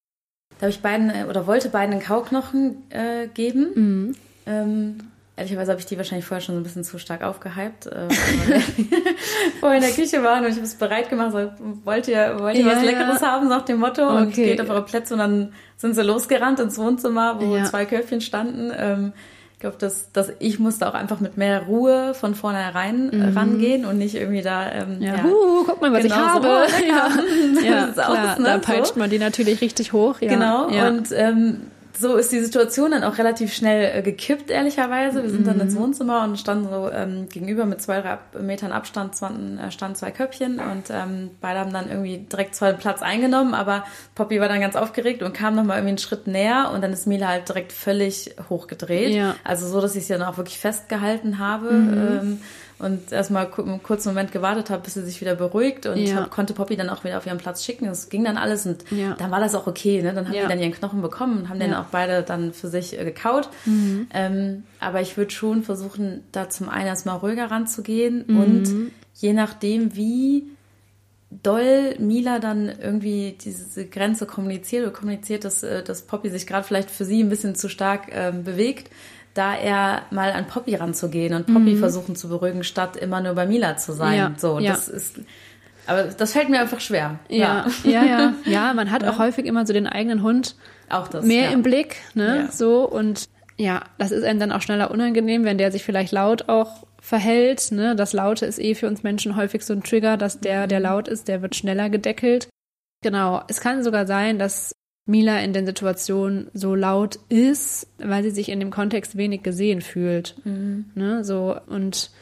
Speaker 2: da habe ich beiden oder wollte beiden einen Kauknochen äh, geben.
Speaker 1: Mhm.
Speaker 2: Ähm, ehrlicherweise habe ich die wahrscheinlich vorher schon so ein bisschen zu stark aufgehypt, äh, weil wir vorher in der Küche waren und ich habe es bereit gemacht, so, wollt ihr, wollt ihr
Speaker 1: ja,
Speaker 2: was Leckeres ja. haben, nach dem Motto,
Speaker 1: okay.
Speaker 2: und geht auf eure Plätze und dann sind sie losgerannt ins Wohnzimmer, wo ja. zwei Köpfchen standen. Ähm, Ich glaube, dass, dass ich musste auch einfach mit mehr Ruhe von vornherein mhm. rangehen und nicht irgendwie da... Ähm,
Speaker 1: ja,
Speaker 2: ja.
Speaker 1: Uh, guck mal, was
Speaker 2: genau,
Speaker 1: ich habe.
Speaker 2: So, oh,
Speaker 1: ja, ja
Speaker 2: das ist
Speaker 1: klar,
Speaker 2: aus, ne?
Speaker 1: Da peitscht
Speaker 2: so.
Speaker 1: man die natürlich richtig hoch. Ja.
Speaker 2: Genau,
Speaker 1: ja.
Speaker 2: und ähm, so ist die Situation dann auch relativ schnell äh, gekippt, ehrlicherweise. Wir sind mhm. dann ins Wohnzimmer und standen so ähm, gegenüber mit zwei, drei Metern Abstand, standen, äh, standen zwei Köpfchen und ähm, beide haben dann irgendwie direkt zwar Platz eingenommen, aber Poppy war dann ganz aufgeregt und kam nochmal irgendwie einen Schritt näher und dann ist Mila halt direkt völlig hochgedreht. Ja. Also so, dass ich sie dann auch wirklich festgehalten habe. Mhm. Ähm, und erstmal einen kurzen Moment gewartet habe, bis sie sich wieder beruhigt und
Speaker 1: ja.
Speaker 2: hab, konnte Poppy dann auch wieder auf ihren Platz schicken. Das ging dann alles und
Speaker 1: ja.
Speaker 2: dann war das auch okay. Ne? Dann haben
Speaker 1: ja.
Speaker 2: die dann ihren Knochen bekommen und haben
Speaker 1: ja.
Speaker 2: den auch beide dann für sich äh, gekaut.
Speaker 1: Mhm.
Speaker 2: Ähm, aber ich würde schon versuchen, da zum einen erstmal ruhiger ranzugehen
Speaker 1: mhm.
Speaker 2: und je nachdem, wie doll Mila dann irgendwie diese Grenze kommuniziert oder kommuniziert, dass, dass Poppy sich gerade vielleicht für sie ein bisschen zu stark ähm, bewegt, da er mal an Poppy ranzugehen und Poppy mhm. versuchen zu beruhigen, statt immer nur bei Mila zu sein.
Speaker 1: Ja,
Speaker 2: so,
Speaker 1: ja.
Speaker 2: das ist, aber das fällt mir einfach schwer.
Speaker 1: Ja, ja, ja. Ja, ja man hat ja. auch häufig immer so den eigenen Hund
Speaker 2: auch das,
Speaker 1: mehr
Speaker 2: ja.
Speaker 1: im Blick, ne,
Speaker 2: ja.
Speaker 1: so, und ja, das ist einem dann auch schneller unangenehm, wenn der sich vielleicht laut auch verhält, ne, das Laute ist eh für uns Menschen häufig so ein Trigger, dass der, der laut ist, der wird schneller gedeckelt. Genau, es kann sogar sein, dass Mila in den Situationen so laut ist, weil sie sich in dem Kontext wenig gesehen fühlt. Mhm. Ne, so, und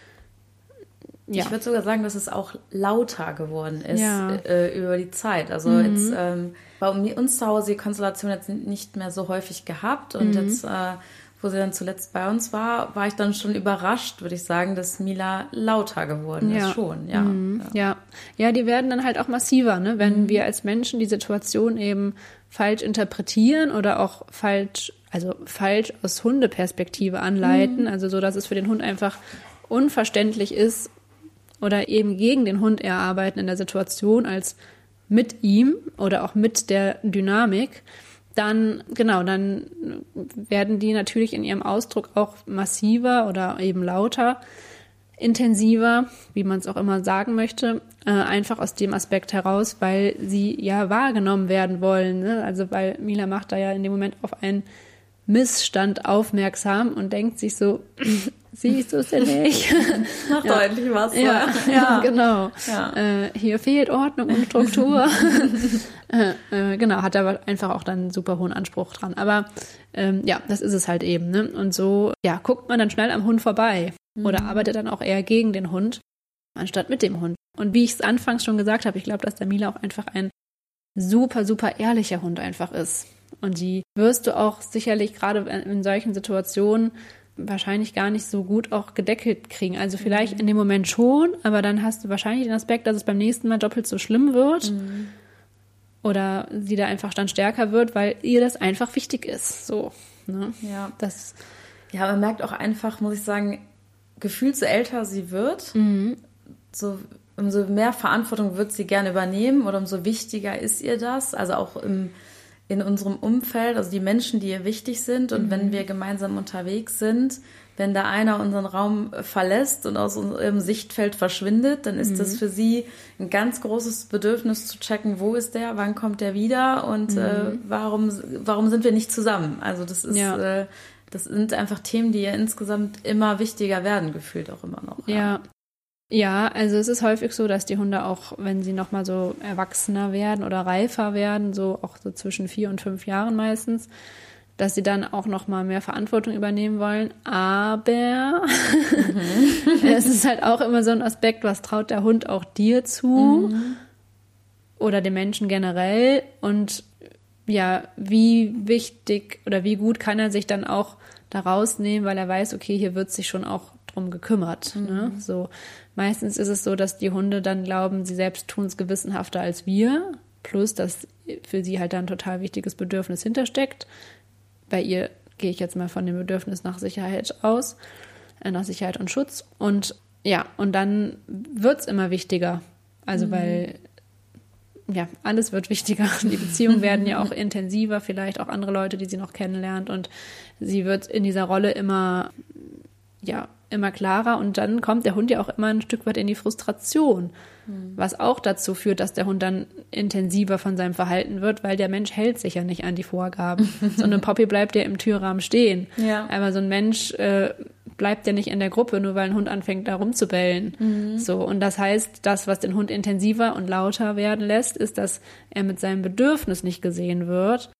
Speaker 1: ja.
Speaker 2: Ich würde sogar sagen, dass es auch lauter geworden ist
Speaker 1: ja.
Speaker 2: äh, über die Zeit. Also mhm. jetzt ähm, bei uns zu Hause die Konstellation jetzt nicht mehr so häufig gehabt und mhm. jetzt, äh, wo sie dann zuletzt bei uns war, war ich dann schon überrascht, würde ich sagen, dass Mila lauter geworden
Speaker 1: ja.
Speaker 2: ist schon. Ja.
Speaker 1: Mhm. Ja. ja, ja, die werden dann halt auch massiver, ne? Wenn mhm. wir als Menschen die Situation eben falsch interpretieren oder auch falsch, also falsch aus Hundeperspektive anleiten, mhm. also so, dass es für den Hund einfach unverständlich ist oder eben gegen den Hund eher arbeiten in der Situation als mit ihm oder auch mit der Dynamik, dann, genau, dann werden die natürlich in ihrem Ausdruck auch massiver oder eben lauter, intensiver, wie man es auch immer sagen möchte, äh, einfach aus dem Aspekt heraus, weil sie ja wahrgenommen werden wollen, ne? Also weil Mila macht da ja in dem Moment auf einen Missstand aufmerksam und denkt sich so, siehst du es denn nicht?
Speaker 2: Mach ja. deutlich was.
Speaker 1: Ja, ja, ja. genau. Ja. Äh, hier fehlt Ordnung und Struktur. äh, äh, genau, hat aber einfach auch dann einen super hohen Anspruch dran. Aber ähm, ja, das ist es halt eben. Ne? Und so ja, guckt man dann schnell am Hund vorbei mhm. oder arbeitet dann auch eher gegen den Hund, anstatt mit dem Hund. Und wie ich es anfangs schon gesagt habe, ich glaube, dass der Mila auch einfach ein super, super ehrlicher Hund einfach ist. Und die wirst du auch sicherlich gerade in solchen Situationen wahrscheinlich gar nicht so gut auch gedeckelt kriegen. Also vielleicht mhm. in dem Moment schon, aber dann hast du wahrscheinlich den Aspekt, dass es beim nächsten Mal doppelt so schlimm wird mhm. oder sie da einfach dann stärker wird, weil ihr das einfach wichtig ist. So, ne?
Speaker 2: Ja. Das, ja, man merkt auch einfach, muss ich sagen, gefühlt so älter sie wird, mhm. so umso mehr Verantwortung wird sie gerne übernehmen oder umso wichtiger ist ihr das. Also auch im in unserem Umfeld, also die Menschen, die ihr wichtig sind und mhm. wenn wir gemeinsam unterwegs sind, wenn da einer unseren Raum verlässt und aus unserem Sichtfeld verschwindet, dann ist mhm. das für sie ein ganz großes Bedürfnis zu checken, wo ist der, wann kommt der wieder und mhm. äh, warum, warum sind wir nicht zusammen? Also das ist, ja. äh, das sind einfach Themen, die ja insgesamt immer wichtiger werden, gefühlt auch immer noch.
Speaker 1: Ja. ja. Ja, also es ist häufig so, dass die Hunde auch, wenn sie nochmal so erwachsener werden oder reifer werden, so auch so zwischen vier und fünf Jahren meistens, dass sie dann auch nochmal mehr Verantwortung übernehmen wollen. Aber mhm. es ist halt auch immer so ein Aspekt, was traut der Hund auch dir zu mhm. oder dem Menschen generell und ja, wie wichtig oder wie gut kann er sich dann auch da rausnehmen, weil er weiß, okay, hier wird sich schon auch drum gekümmert. Mhm. Ne? So, meistens ist es so, dass die Hunde dann glauben, sie selbst tun es gewissenhafter als wir, plus dass für sie halt da ein total wichtiges Bedürfnis hintersteckt. Bei ihr gehe ich jetzt mal von dem Bedürfnis nach Sicherheit aus, äh, nach Sicherheit und Schutz. Und ja, und dann wird es immer wichtiger. Also mhm. weil ja, alles wird wichtiger. Die Beziehungen werden ja auch intensiver, vielleicht auch andere Leute, die sie noch kennenlernt. Und sie wird in dieser Rolle immer, ja, immer klarer. Und dann kommt der Hund ja auch immer ein Stück weit in die Frustration, mhm. was auch dazu führt, dass der Hund dann intensiver von seinem Verhalten wird, weil der Mensch hält sich ja nicht an die Vorgaben. So eine Poppy bleibt ja im Türrahmen stehen. Ja. Aber so ein Mensch äh, bleibt ja nicht in der Gruppe, nur weil ein Hund anfängt, da rumzubellen. Mhm. So, und das heißt, das, was den Hund intensiver und lauter werden lässt, ist, dass er mit seinem Bedürfnis nicht gesehen wird.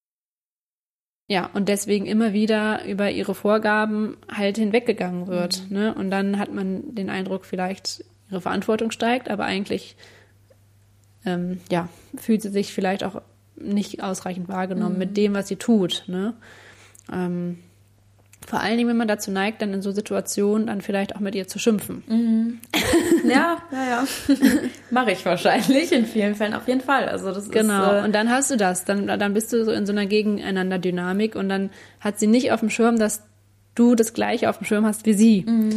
Speaker 1: Ja, und deswegen immer wieder über ihre Vorgaben halt hinweggegangen wird. Mhm. Ne? Und dann hat man den Eindruck, vielleicht ihre Verantwortung steigt, aber eigentlich ähm, ja, fühlt sie sich vielleicht auch nicht ausreichend wahrgenommen mhm. mit dem, was sie tut. Ne? Ähm, Vor allen Dingen, wenn man dazu neigt, dann in so Situationen dann vielleicht auch mit ihr zu schimpfen.
Speaker 2: Mhm. Ja, ja, ja. Mache ich wahrscheinlich in vielen Fällen auf jeden Fall. Also das
Speaker 1: genau,
Speaker 2: ist, äh
Speaker 1: und dann hast du das. Dann, dann bist du so in so einer Gegeneinander-Dynamik und dann hat sie nicht auf dem Schirm, dass du das Gleiche auf dem Schirm hast wie sie. Mhm.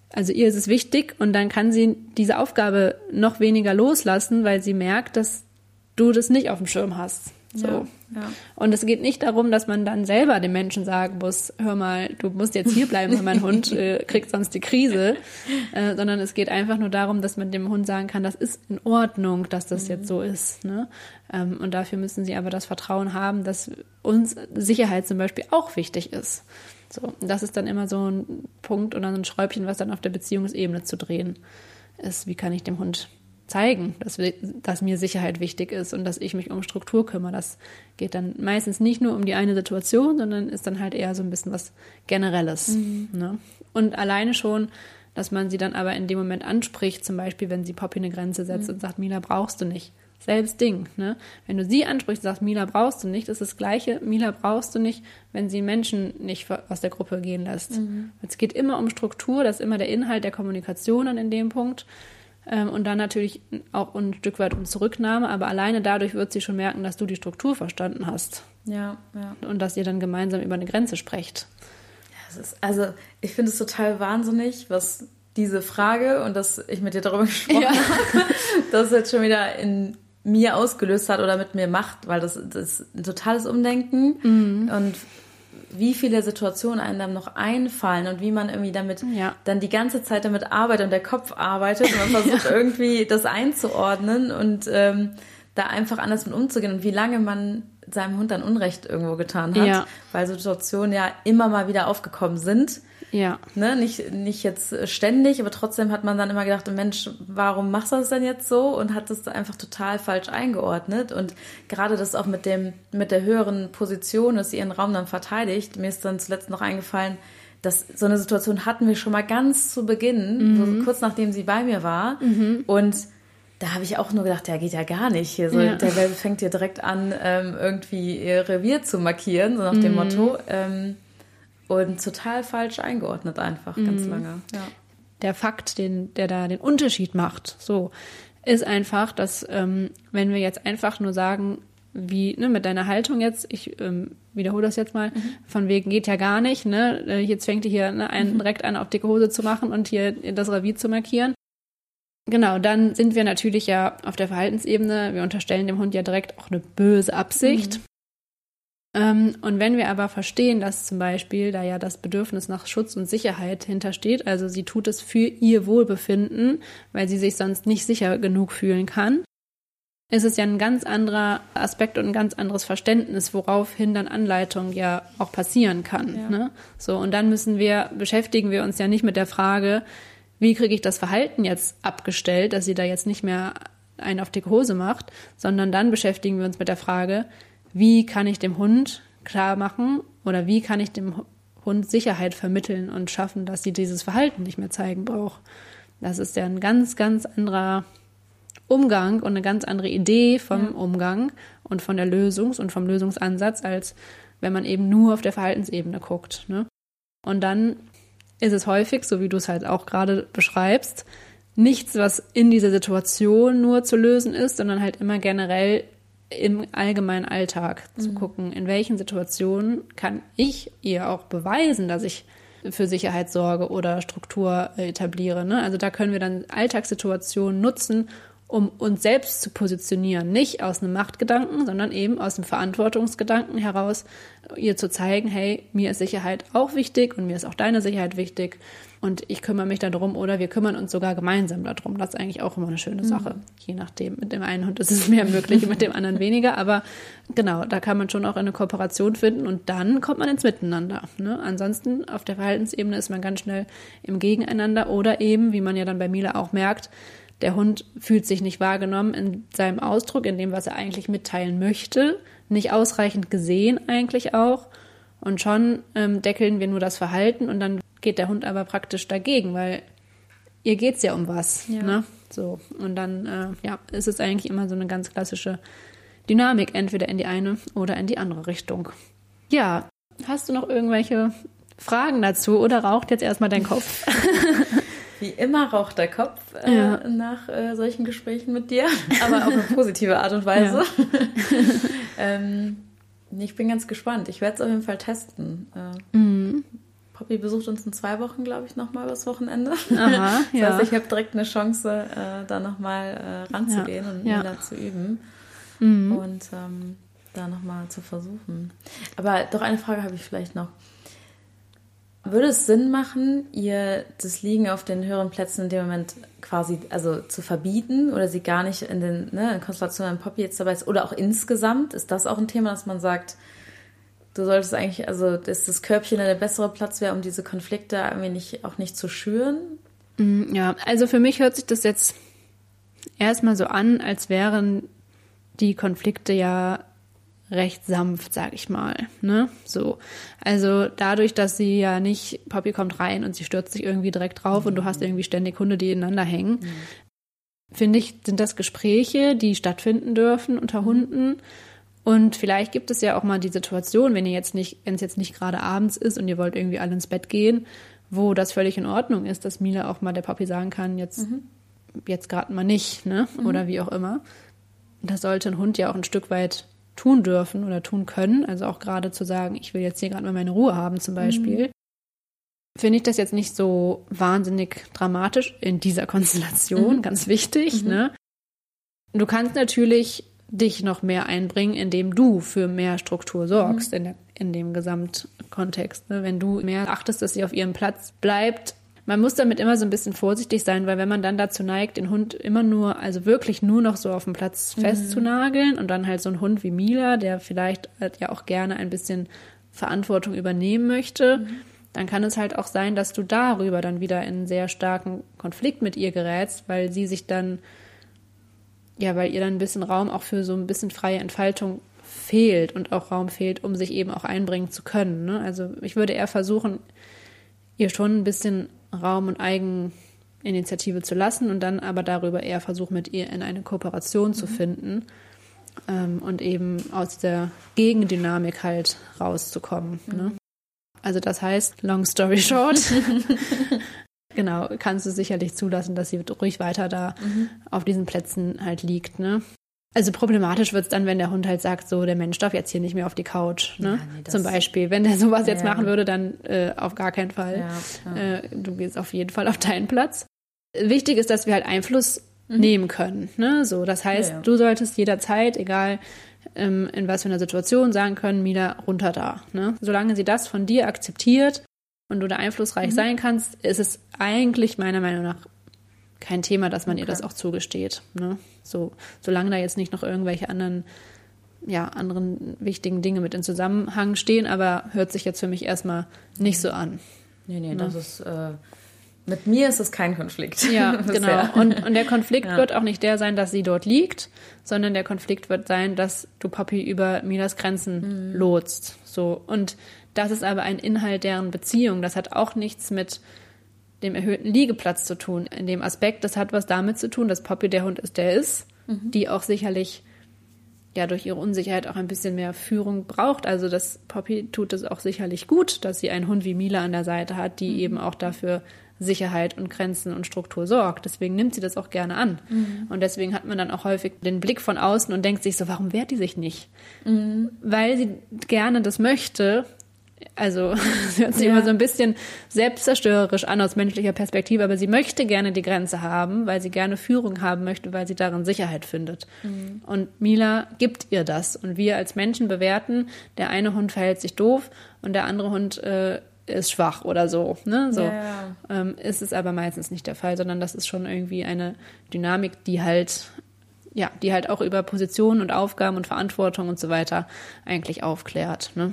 Speaker 1: Also ihr ist es wichtig und dann kann sie diese Aufgabe noch weniger loslassen, weil sie merkt, dass du das nicht auf dem Schirm hast. So.
Speaker 2: Ja, ja.
Speaker 1: Und es geht nicht darum, dass man dann selber dem Menschen sagen muss, hör mal, du musst jetzt hier bleiben, weil mein Hund äh, kriegt sonst die Krise, äh, sondern es geht einfach nur darum, dass man dem Hund sagen kann, das ist in Ordnung, dass das mhm. jetzt so ist. Ne? Ähm, und dafür müssen sie aber das Vertrauen haben, dass uns Sicherheit zum Beispiel auch wichtig ist. So, das ist dann immer so ein Punkt oder so ein Schräubchen, was dann auf der Beziehungsebene zu drehen ist. Wie kann ich dem Hund zeigen, dass, wir, dass mir Sicherheit wichtig ist und dass ich mich um Struktur kümmere. Das geht dann meistens nicht nur um die eine Situation, sondern ist dann halt eher so ein bisschen was Generelles. Mhm. Ne? Und alleine schon, dass man sie dann aber in dem Moment anspricht, zum Beispiel, wenn sie Poppy eine Grenze setzt mhm. und sagt, Mila, brauchst du nicht. Selbes Ding. Ne? Wenn du sie ansprichst und sagst, Mila, brauchst du nicht, ist das Gleiche, Mila, brauchst du nicht, wenn sie Menschen nicht aus der Gruppe gehen lässt. Mhm. Es geht immer um Struktur, das ist immer der Inhalt der Kommunikation dann in dem Punkt. Und dann natürlich auch ein Stück weit um Zurücknahme, aber alleine dadurch wird sie schon merken, dass du die Struktur verstanden hast.
Speaker 2: Ja, ja.
Speaker 1: Und dass ihr dann gemeinsam über eine Grenze sprecht.
Speaker 2: Ja, es ist, also ich finde es total wahnsinnig, was diese Frage und dass ich mit dir darüber gesprochen ja. habe, das jetzt schon wieder in mir ausgelöst hat oder mit mir macht, weil das, das ist ein totales Umdenken mhm. und wie viele Situationen einem dann noch einfallen und wie man irgendwie damit ja. dann die ganze Zeit damit arbeitet und der Kopf arbeitet und man versucht ja. irgendwie das einzuordnen und ähm, da einfach anders mit umzugehen und wie lange man seinem Hund dann Unrecht irgendwo getan hat, ja. weil Situationen ja immer mal wieder aufgekommen sind. Ja. Ne? Nicht, nicht jetzt ständig, aber trotzdem hat man dann immer gedacht, Mensch, warum machst du das denn jetzt so? Und hat das einfach total falsch eingeordnet. Und gerade das auch mit dem, mit der höheren Position, dass sie ihren Raum dann verteidigt. Mir ist dann zuletzt noch eingefallen, dass so eine Situation hatten wir schon mal ganz zu Beginn, mhm. so kurz nachdem sie bei mir war. Mhm. Und da habe ich auch nur gedacht, ja, geht ja gar nicht. Hier so, ja. Der Welpe fängt hier direkt an, ähm, irgendwie ihr Revier zu markieren, so nach dem mhm. Motto. Ähm, Und total falsch eingeordnet einfach, ganz mm. lange. Ja.
Speaker 1: Der Fakt, den, der da den Unterschied macht, so, ist einfach, dass ähm, wenn wir jetzt einfach nur sagen, wie ne, mit deiner Haltung jetzt, ich ähm, wiederhole das jetzt mal, mhm. von wegen geht ja gar nicht, ne, jetzt fängt ihr hier ne, einen direkt an, auf dicke Hose zu machen und hier das Revier zu markieren. Genau, dann sind wir natürlich ja auf der Verhaltensebene, wir unterstellen dem Hund ja direkt auch eine böse Absicht. Mhm. Und wenn wir aber verstehen, dass zum Beispiel da ja das Bedürfnis nach Schutz und Sicherheit hintersteht, also sie tut es für ihr Wohlbefinden, weil sie sich sonst nicht sicher genug fühlen kann, ist es ja ein ganz anderer Aspekt und ein ganz anderes Verständnis, woraufhin dann Anleitung ja auch passieren kann. Ja. Ne? So, und dann müssen wir, beschäftigen wir uns ja nicht mit der Frage, wie kriege ich das Verhalten jetzt abgestellt, dass sie da jetzt nicht mehr einen auf dicke Hose macht, sondern dann beschäftigen wir uns mit der Frage, wie kann ich dem Hund klar machen oder wie kann ich dem Hund Sicherheit vermitteln und schaffen, dass sie dieses Verhalten nicht mehr zeigen braucht. Das ist ja ein ganz, ganz anderer Umgang und eine ganz andere Idee vom ja. Umgang und von der Lösungs- und vom Lösungsansatz, als wenn man eben nur auf der Verhaltensebene guckt. Ne? Und dann ist es häufig, so wie du es halt auch gerade beschreibst, nichts, was in dieser Situation nur zu lösen ist, sondern halt immer generell im allgemeinen Alltag mhm. zu gucken, in welchen Situationen kann ich ihr auch beweisen, dass ich für Sicherheit sorge oder Struktur etabliere. Ne? Also da können wir dann Alltagssituationen nutzen, um uns selbst zu positionieren. Nicht aus einem Machtgedanken, sondern eben aus dem Verantwortungsgedanken heraus, ihr zu zeigen, hey, mir ist Sicherheit auch wichtig und mir ist auch deine Sicherheit wichtig und ich kümmere mich darum oder wir kümmern uns sogar gemeinsam darum. Das ist eigentlich auch immer eine schöne Sache. Mhm. Je nachdem, mit dem einen Hund ist es mehr möglich, mit dem anderen weniger, aber genau, da kann man schon auch eine Kooperation finden und dann kommt man ins Miteinander. Ne? Ansonsten auf der Verhaltensebene ist man ganz schnell im Gegeneinander oder eben, wie man ja dann bei Mila auch merkt, der Hund fühlt sich nicht wahrgenommen in seinem Ausdruck, in dem, was er eigentlich mitteilen möchte, nicht ausreichend gesehen eigentlich auch. Und schon ähm, deckeln wir nur das Verhalten und dann geht der Hund aber praktisch dagegen, weil ihr geht's ja um was. Ja. Ne? So. Und dann äh, ja, ist es eigentlich immer so eine ganz klassische Dynamik, entweder in die eine oder in die andere Richtung. Ja, hast du noch irgendwelche Fragen dazu oder raucht jetzt erstmal dein Kopf?
Speaker 2: Wie immer raucht der Kopf äh, ja. nach äh, solchen Gesprächen mit dir, aber auf eine positive Art und Weise. Ja. ähm, ich bin ganz gespannt. Ich werde es auf jeden Fall testen. Äh,
Speaker 1: mhm.
Speaker 2: Poppy besucht uns in zwei Wochen, glaube ich, nochmal übers Wochenende.
Speaker 1: Aha,
Speaker 2: das
Speaker 1: ja.
Speaker 2: heißt, ich habe direkt eine Chance, äh, da nochmal äh, ranzugehen ja, und
Speaker 1: ja.
Speaker 2: Mila zu üben
Speaker 1: mhm.
Speaker 2: und ähm, da nochmal zu versuchen. Aber doch eine Frage habe ich vielleicht noch. Würde es Sinn machen, ihr das Liegen auf den höheren Plätzen in dem Moment quasi also zu verbieten oder sie gar nicht in den ne, in Konstellationen in Poppy jetzt dabei ist oder auch insgesamt? Ist das auch ein Thema, dass man sagt, du solltest eigentlich, also dass das Körbchen der bessere Platz wäre, um diese Konflikte irgendwie nicht, auch nicht zu schüren?
Speaker 1: Ja, also für mich hört sich das jetzt erstmal so an, als wären die Konflikte ja recht sanft, sag ich mal, ne, so. Also dadurch, dass sie ja nicht, Poppy kommt rein und sie stürzt sich irgendwie direkt drauf mhm. und du hast irgendwie ständig Hunde, die ineinander hängen, mhm. finde ich, sind das Gespräche, die stattfinden dürfen unter Hunden und vielleicht gibt es ja auch mal die Situation, wenn ihr jetzt nicht, wenn es jetzt nicht gerade abends ist und ihr wollt irgendwie alle ins Bett gehen, wo das völlig in Ordnung ist, dass Mila auch mal der Poppy sagen kann, jetzt, mhm. jetzt gerade mal nicht, ne, mhm. oder wie auch immer. Das sollte ein Hund ja auch ein Stück weit tun dürfen oder tun können, also auch gerade zu sagen, ich will jetzt hier gerade mal meine Ruhe haben zum Beispiel, mhm. finde ich das jetzt nicht so wahnsinnig dramatisch in dieser Konstellation, mhm. ganz wichtig. Mhm. Ne? Du kannst natürlich dich noch mehr einbringen, indem du für mehr Struktur sorgst mhm. in, der, in dem Gesamtkontext. Ne? Wenn du mehr achtest, dass sie auf ihrem Platz bleibt. Man muss damit immer so ein bisschen vorsichtig sein, weil wenn man dann dazu neigt, den Hund immer nur, also wirklich nur noch so auf dem Platz mhm. festzunageln und dann halt so ein Hund wie Mila, der vielleicht halt ja auch gerne ein bisschen Verantwortung übernehmen möchte, mhm. dann kann es halt auch sein, dass du darüber dann wieder in einen sehr starken Konflikt mit ihr gerätst, weil sie sich dann, ja, weil ihr dann ein bisschen Raum auch für so ein bisschen freie Entfaltung fehlt und auch Raum fehlt, um sich eben auch einbringen zu können. Ne? Also ich würde eher versuchen, ihr schon ein bisschen Raum und Eigeninitiative zu lassen und dann aber darüber eher versuchen, mit ihr in eine Kooperation zu mhm. finden ähm, und eben aus der Gegendynamik halt rauszukommen. Mhm. Ne? Also das heißt, long story short, genau, kannst du sicherlich zulassen, dass sie ruhig weiter da mhm. auf diesen Plätzen halt liegt, ne? Also problematisch wird es dann, wenn der Hund halt sagt, so, der Mensch darf jetzt hier nicht mehr auf die Couch, ne? Ja, nee, zum Beispiel. Wenn der sowas ja, jetzt machen würde, dann äh, auf gar keinen Fall. Ja, äh, du gehst auf jeden Fall auf deinen Platz. Wichtig ist, dass wir halt Einfluss mhm. nehmen können, ne? So, das heißt, ja, ja. du solltest jederzeit, egal ähm, in was für einer Situation, sagen können, Mila, runter da, ne? Solange sie das von dir akzeptiert und du da einflussreich mhm. sein kannst, ist es eigentlich meiner Meinung nach kein Thema, dass man okay. ihr das auch zugesteht. Ne? So, solange da jetzt nicht noch irgendwelche anderen, ja, anderen wichtigen Dinge mit in Zusammenhang stehen, aber hört sich jetzt für mich erstmal nicht so an.
Speaker 2: Nee, nee, ne? das ist, äh, mit mir ist es kein Konflikt.
Speaker 1: Ja, genau. Und, und der Konflikt ja. wird auch nicht der sein, dass sie dort liegt, sondern der Konflikt wird sein, dass du Poppy über Milas Grenzen mhm. lotst. So. Und das ist aber ein Inhalt deren Beziehung. Das hat auch nichts mit dem erhöhten Liegeplatz zu tun. In dem Aspekt, das hat was damit zu tun, dass Poppy der Hund ist, der ist, mhm. die auch sicherlich ja durch ihre Unsicherheit auch ein bisschen mehr Führung braucht. Also das Poppy tut es auch sicherlich gut, dass sie einen Hund wie Mila an der Seite hat, die mhm. eben auch dafür Sicherheit und Grenzen und Struktur sorgt. Deswegen nimmt sie das auch gerne an. Mhm. Und deswegen hat man dann auch häufig den Blick von außen und denkt sich so, warum wehrt die sich nicht? Mhm. Weil sie gerne das möchte. Also es hört sich ja. immer so ein bisschen selbstzerstörerisch an aus menschlicher Perspektive, aber sie möchte gerne die Grenze haben, weil sie gerne Führung haben möchte, weil sie darin Sicherheit findet. Mhm. Und Mila gibt ihr das. Und wir als Menschen bewerten, der eine Hund verhält sich doof und der andere Hund äh, ist schwach oder so. Ne? So ja. ähm, ist es aber meistens nicht der Fall, sondern das ist schon irgendwie eine Dynamik, die halt, ja, die halt auch über Positionen und Aufgaben und Verantwortung und so weiter eigentlich aufklärt. Ne?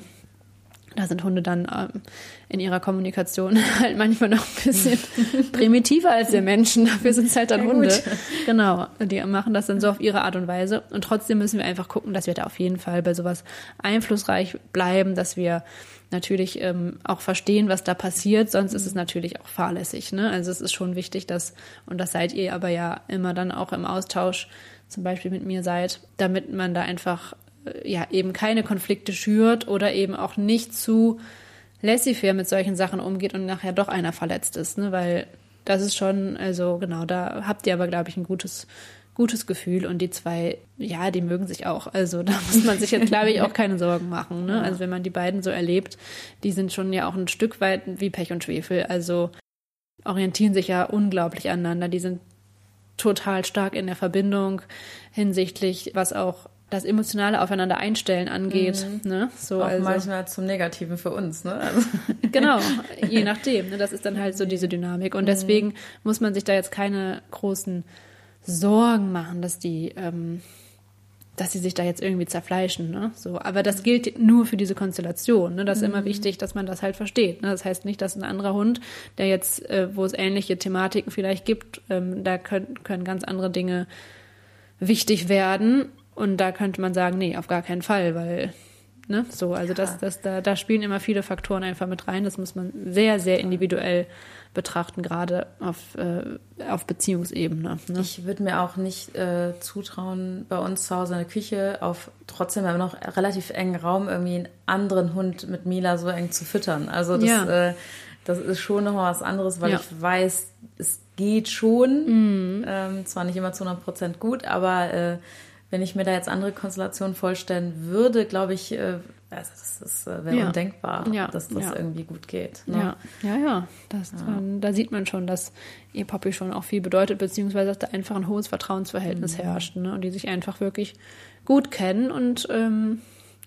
Speaker 1: Da sind Hunde dann ähm, in ihrer Kommunikation halt manchmal noch ein bisschen primitiver als wir Menschen. Dafür sind es halt dann ja, Hunde. Gut. Genau, die machen das dann so auf ihre Art und Weise. Und trotzdem müssen wir einfach gucken, dass wir da auf jeden Fall bei sowas einflussreich bleiben, dass wir natürlich ähm, auch verstehen, was da passiert. Sonst ist es natürlich auch fahrlässig. Ne? Also es ist schon wichtig, dass, und das seid ihr aber ja immer dann auch im Austausch, zum Beispiel mit mir seid, damit man da einfach ja eben keine Konflikte schürt oder eben auch nicht zu laissez-faire mit solchen Sachen umgeht und nachher doch einer verletzt ist, ne? Weil das ist schon, also genau, da habt ihr aber, glaube ich, ein gutes gutes Gefühl und die zwei, ja, die mögen sich auch. Also da muss man sich jetzt, glaube ich, auch keine Sorgen machen. Ne? Also wenn man die beiden so erlebt, die sind schon ja auch ein Stück weit wie Pech und Schwefel. Also orientieren sich ja unglaublich aneinander. Die sind total stark in der Verbindung hinsichtlich, was auch das emotionale Aufeinander einstellen angeht. Mhm. Ne? So,
Speaker 2: auch
Speaker 1: also,
Speaker 2: manchmal zum Negativen für uns. Ne? Also.
Speaker 1: Genau, je nachdem. Ne? Das ist dann halt so diese Dynamik. Und deswegen muss man sich da jetzt keine großen Sorgen machen, dass die, ähm, dass sie sich da jetzt irgendwie zerfleischen. Ne? So, aber das gilt nur für diese Konstellation. Ne? Das ist mhm. immer wichtig, dass man das halt versteht. Ne? Das heißt nicht, dass ein anderer Hund, der jetzt, äh, wo es ähnliche Thematiken vielleicht gibt, ähm, da können, können ganz andere Dinge wichtig werden. Und da könnte man sagen, nee, auf gar keinen Fall, weil, ne, so, also ja. das, das, da, da spielen immer viele Faktoren einfach mit rein. Das muss man sehr, sehr individuell betrachten, gerade auf, äh, auf Beziehungsebene. Ne?
Speaker 2: Ich würde mir auch nicht äh, zutrauen, bei uns zu Hause in der Küche auf trotzdem immer noch relativ engen Raum irgendwie einen anderen Hund mit Mila so eng zu füttern. Also das, ja. äh, das ist schon nochmal was anderes, weil ja. ich weiß, es geht schon. Mhm. Ähm, zwar nicht immer zu hundert Prozent gut, aber äh, wenn ich mir da jetzt andere Konstellationen vorstellen würde, glaube ich, äh, also das, das äh, wäre ja. undenkbar, ja. dass das ja. irgendwie gut geht. Ne?
Speaker 1: Ja, ja, ja. Das, ja. Ähm, da sieht man schon, dass ihr Poppy schon auch viel bedeutet, beziehungsweise dass da einfach ein hohes Vertrauensverhältnis mhm. herrscht, ne? Und die sich einfach wirklich gut kennen und ähm,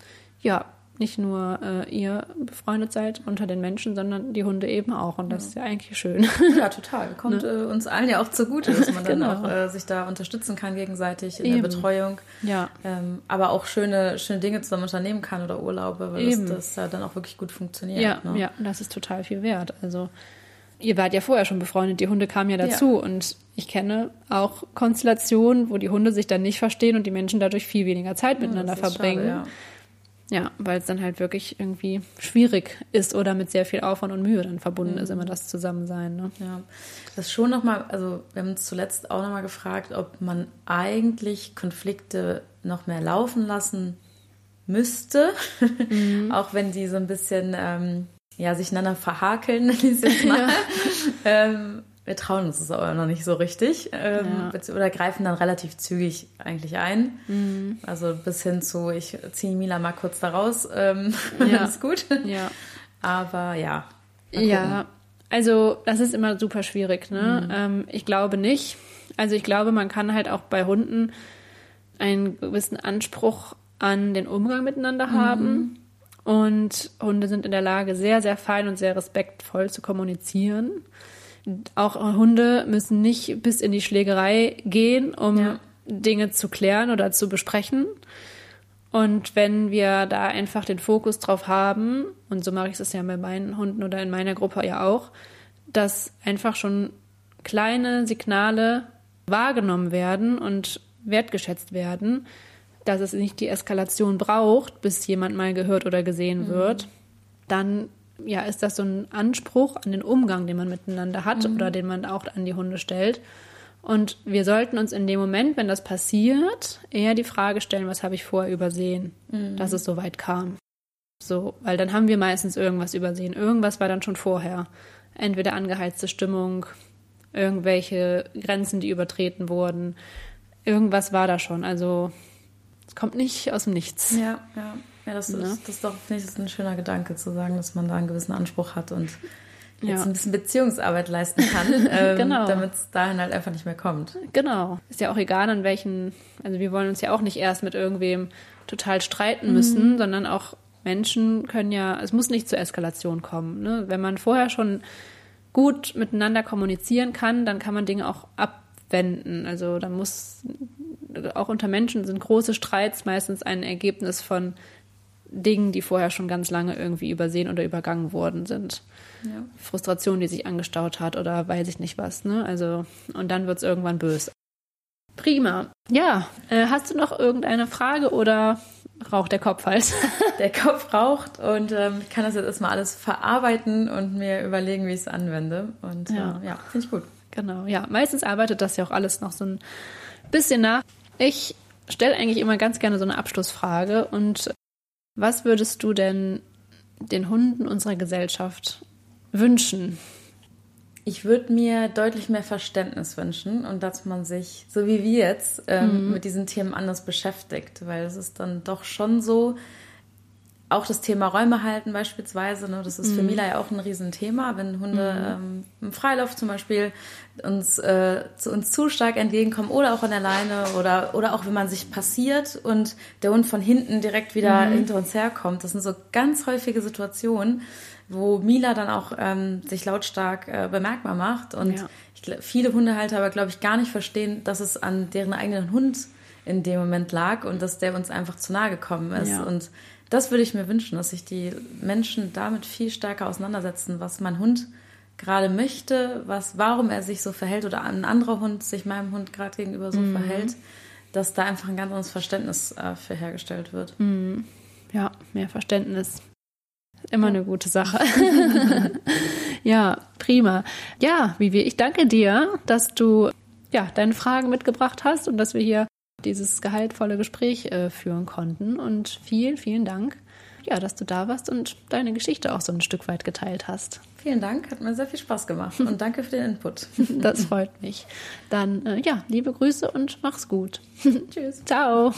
Speaker 1: ja, nicht nur äh, ihr befreundet seid unter den Menschen, sondern die Hunde eben auch. Und das ja. ist ja eigentlich schön.
Speaker 2: Ja, total. Kommt ne? äh, uns allen ja auch zugute, dass man dann genau. auch äh, sich da unterstützen kann gegenseitig in eben. der Betreuung. Ja. Ähm, aber auch schöne, schöne Dinge zusammen unternehmen kann oder Urlaube, weil eben. das, das ja dann auch wirklich gut funktioniert.
Speaker 1: Ja,
Speaker 2: ne?
Speaker 1: ja, das ist total viel wert. Also ihr wart ja vorher schon befreundet, die Hunde kamen ja dazu. Ja. Und ich kenne auch Konstellationen, wo die Hunde sich dann nicht verstehen und die Menschen dadurch viel weniger Zeit miteinander ja, verbringen. Schade, ja. Ja, weil es dann halt wirklich irgendwie schwierig ist oder mit sehr viel Aufwand und Mühe dann verbunden mhm. ist, immer das Zusammensein. Ne?
Speaker 2: Ja, das ist schon nochmal, also wir haben uns zuletzt auch nochmal gefragt, ob man eigentlich Konflikte noch mehr laufen lassen müsste, mhm. auch wenn die so ein bisschen ähm, ja, sich einander verhakeln, nenne ich es jetzt mal. Ja. ähm, Wir trauen uns das aber noch nicht so richtig ähm, ja. oder greifen dann relativ zügig eigentlich ein. Mhm. Also bis hin zu, ich ziehe Mila mal kurz da raus, ähm, ja. ist gut. Ja. Aber ja.
Speaker 1: Ja, also das ist immer super schwierig. Ne? Mhm. Ähm, ich glaube nicht. Also ich glaube, man kann halt auch bei Hunden einen gewissen Anspruch an den Umgang miteinander mhm. haben. Und Hunde sind in der Lage, sehr, sehr fein und sehr respektvoll zu kommunizieren. Auch Hunde müssen nicht bis in die Schlägerei gehen, um ja. Dinge zu klären oder zu besprechen. Und wenn wir da einfach den Fokus drauf haben, und so mache ich es ja bei meinen Hunden oder in meiner Gruppe ja auch, dass einfach schon kleine Signale wahrgenommen werden und wertgeschätzt werden, dass es nicht die Eskalation braucht, bis jemand mal gehört oder gesehen wird, mhm. dann ja, ist das so ein Anspruch an den Umgang, den man miteinander hat mhm. oder den man auch an die Hunde stellt. Und wir sollten uns in dem Moment, wenn das passiert, eher die Frage stellen, was habe ich vorher übersehen, mhm. dass es so weit kam. So, weil dann haben wir meistens irgendwas übersehen. Irgendwas war dann schon vorher. Entweder angeheizte Stimmung, irgendwelche Grenzen, die übertreten wurden. Irgendwas war da schon. Also es kommt nicht aus dem Nichts.
Speaker 2: Ja, ja. Ja, das ist, ja. das ist doch, finde ich, das ist ein schöner Gedanke zu sagen, dass man da einen gewissen Anspruch hat und jetzt ja. ein bisschen Beziehungsarbeit leisten kann, ähm, genau. damit es dahin halt einfach nicht mehr kommt.
Speaker 1: Genau. Ist ja auch egal, an welchen, also wir wollen uns ja auch nicht erst mit irgendwem total streiten müssen, mhm. sondern auch Menschen können ja, es muss nicht zur Eskalation kommen. Ne? Wenn man vorher schon gut miteinander kommunizieren kann, dann kann man Dinge auch abwenden. Also da muss, auch unter Menschen sind große Streits meistens ein Ergebnis von Dingen, die vorher schon ganz lange irgendwie übersehen oder übergangen worden sind. Ja. Frustration, die sich angestaut hat oder weiß ich nicht was. Ne? Also, und dann wird es irgendwann böse. Prima. Ja, äh, hast du noch irgendeine Frage oder raucht der Kopf halt?
Speaker 2: Der Kopf raucht und ähm, ich kann das jetzt erstmal alles verarbeiten und mir überlegen, wie ich es anwende. Und ja, äh, ja finde ich gut.
Speaker 1: Genau, ja. Meistens arbeitet das ja auch alles noch so ein bisschen nach. Ich stelle eigentlich immer ganz gerne so eine Abschlussfrage und was würdest du denn den Hunden unserer Gesellschaft wünschen?
Speaker 2: Ich würde mir deutlich mehr Verständnis wünschen und dass man sich, so wie wir jetzt, ähm, mhm. mit diesen Themen anders beschäftigt, weil es ist dann doch schon so, auch das Thema Räume halten beispielsweise, ne, das ist für mhm. Mila ja auch ein Riesenthema, wenn Hunde mhm. ähm, im Freilauf zum Beispiel uns, äh, zu uns zu stark entgegenkommen oder auch an der Leine oder, oder auch wenn man sich passiert und der Hund von hinten direkt wieder mhm. hinter uns herkommt. Das sind so ganz häufige Situationen, wo Mila dann auch ähm, sich lautstark äh, bemerkbar macht und ja. ich, viele Hundehalter aber, glaube ich, gar nicht verstehen, dass es an deren eigenen Hund in dem Moment lag und dass der uns einfach zu nahe gekommen ist. Ja. Und das würde ich mir wünschen, dass sich die Menschen damit viel stärker auseinandersetzen, was mein Hund gerade möchte, was, warum er sich so verhält oder ein anderer Hund sich meinem Hund gerade gegenüber so mhm. verhält, dass da einfach ein ganz anderes Verständnis äh, für hergestellt wird.
Speaker 1: Mhm. Ja, mehr Verständnis. Immer ja. eine gute Sache. Ja, prima. Ja, Vivi, ich danke dir, dass du ja, deine Fragen mitgebracht hast und dass wir hier dieses gehaltvolle Gespräch äh, führen konnten. Und vielen, vielen Dank, ja, dass du da warst und deine Geschichte auch so ein Stück weit geteilt hast.
Speaker 2: Vielen Dank, hat mir sehr viel Spaß gemacht und danke für den Input.
Speaker 1: Das freut mich. Dann, äh, ja, liebe Grüße und mach's gut. Tschüss. Ciao.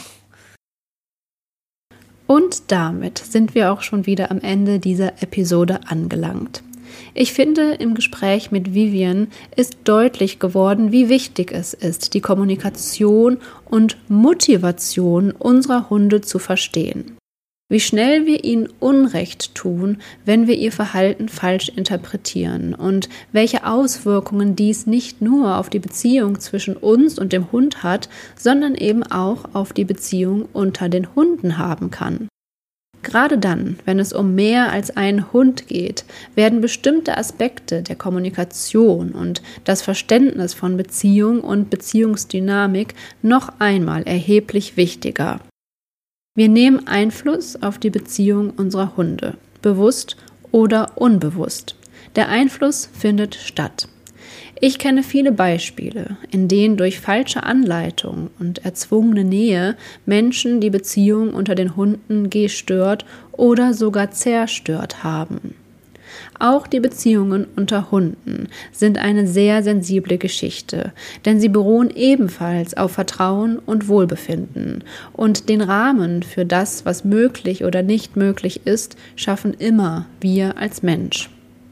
Speaker 1: Und damit sind wir auch schon wieder am Ende dieser Episode angelangt. Ich finde, im Gespräch mit Vivian ist deutlich geworden, wie wichtig es ist, die Kommunikation und Motivation unserer Hunde zu verstehen. Wie schnell wir ihnen Unrecht tun, wenn wir ihr Verhalten falsch interpretieren und welche Auswirkungen dies nicht nur auf die Beziehung zwischen uns und dem Hund hat, sondern eben auch auf die Beziehung unter den Hunden haben kann. Gerade dann, wenn es um mehr als einen Hund geht, werden bestimmte Aspekte der Kommunikation und das Verständnis von Beziehung und Beziehungsdynamik noch einmal erheblich wichtiger. Wir nehmen Einfluss auf die Beziehung unserer Hunde, bewusst oder unbewusst. Der Einfluss findet statt. Ich kenne viele Beispiele, in denen durch falsche Anleitung und erzwungene Nähe Menschen die Beziehung unter den Hunden gestört oder sogar zerstört haben. Auch die Beziehungen unter Hunden sind eine sehr sensible Geschichte, denn sie beruhen ebenfalls auf Vertrauen und Wohlbefinden und den Rahmen für das, was möglich oder nicht möglich ist, schaffen immer wir als Mensch.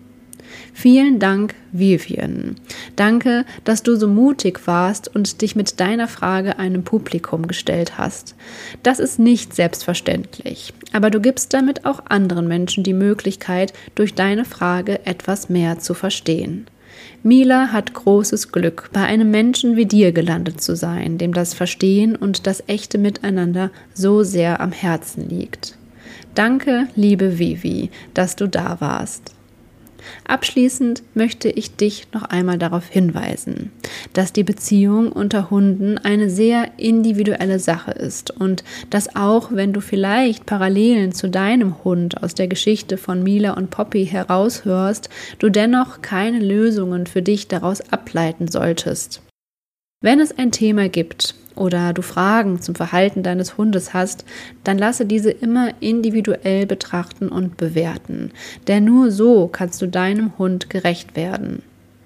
Speaker 1: Vielen Dank, Vivian. Danke, dass du so mutig warst und dich mit deiner Frage einem Publikum gestellt hast. Das ist nicht selbstverständlich, aber du gibst damit auch anderen Menschen die Möglichkeit, durch deine Frage etwas mehr zu verstehen. Mila hat großes Glück, bei einem Menschen wie dir gelandet zu sein, dem das Verstehen und das echte Miteinander so sehr am Herzen liegt. Danke, liebe Vivi, dass du da warst. Abschließend möchte ich dich noch einmal darauf hinweisen, dass die Beziehung unter Hunden eine sehr individuelle Sache ist und dass auch wenn du vielleicht Parallelen zu deinem Hund aus der Geschichte von Mila und Poppy heraushörst, du dennoch keine Lösungen für dich daraus ableiten solltest. Wenn es ein Thema gibt oder du Fragen zum Verhalten deines Hundes hast, dann lasse diese immer individuell betrachten und bewerten, denn nur so kannst du deinem Hund gerecht werden.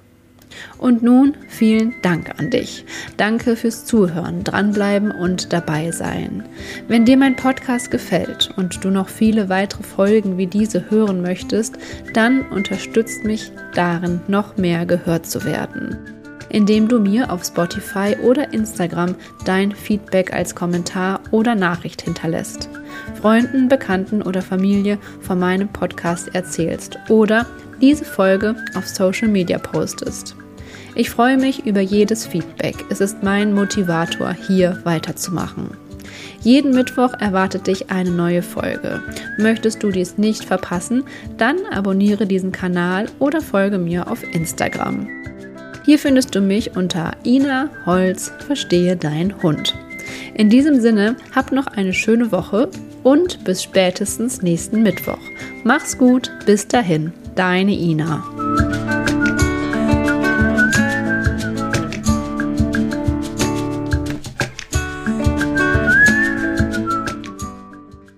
Speaker 1: Und nun vielen Dank an dich. Danke fürs Zuhören, dranbleiben und dabei sein. Wenn dir mein Podcast gefällt und du noch viele weitere Folgen wie diese hören möchtest, dann unterstützt mich darin, noch mehr gehört zu werden, indem du mir auf Spotify oder Instagram dein Feedback als Kommentar oder Nachricht hinterlässt, Freunden, Bekannten oder Familie von meinem Podcast erzählst oder diese Folge auf Social Media postest. Ich freue mich über jedes Feedback. Es ist mein Motivator, hier weiterzumachen. Jeden Mittwoch erwartet dich eine neue Folge. Möchtest du dies nicht verpassen, dann abonniere diesen Kanal oder folge mir auf Instagram. Hier findest du mich unter Ina Holz, verstehe dein Hund. In diesem Sinne, hab noch eine schöne Woche und bis spätestens nächsten Mittwoch. Mach's gut, bis dahin, deine Ina.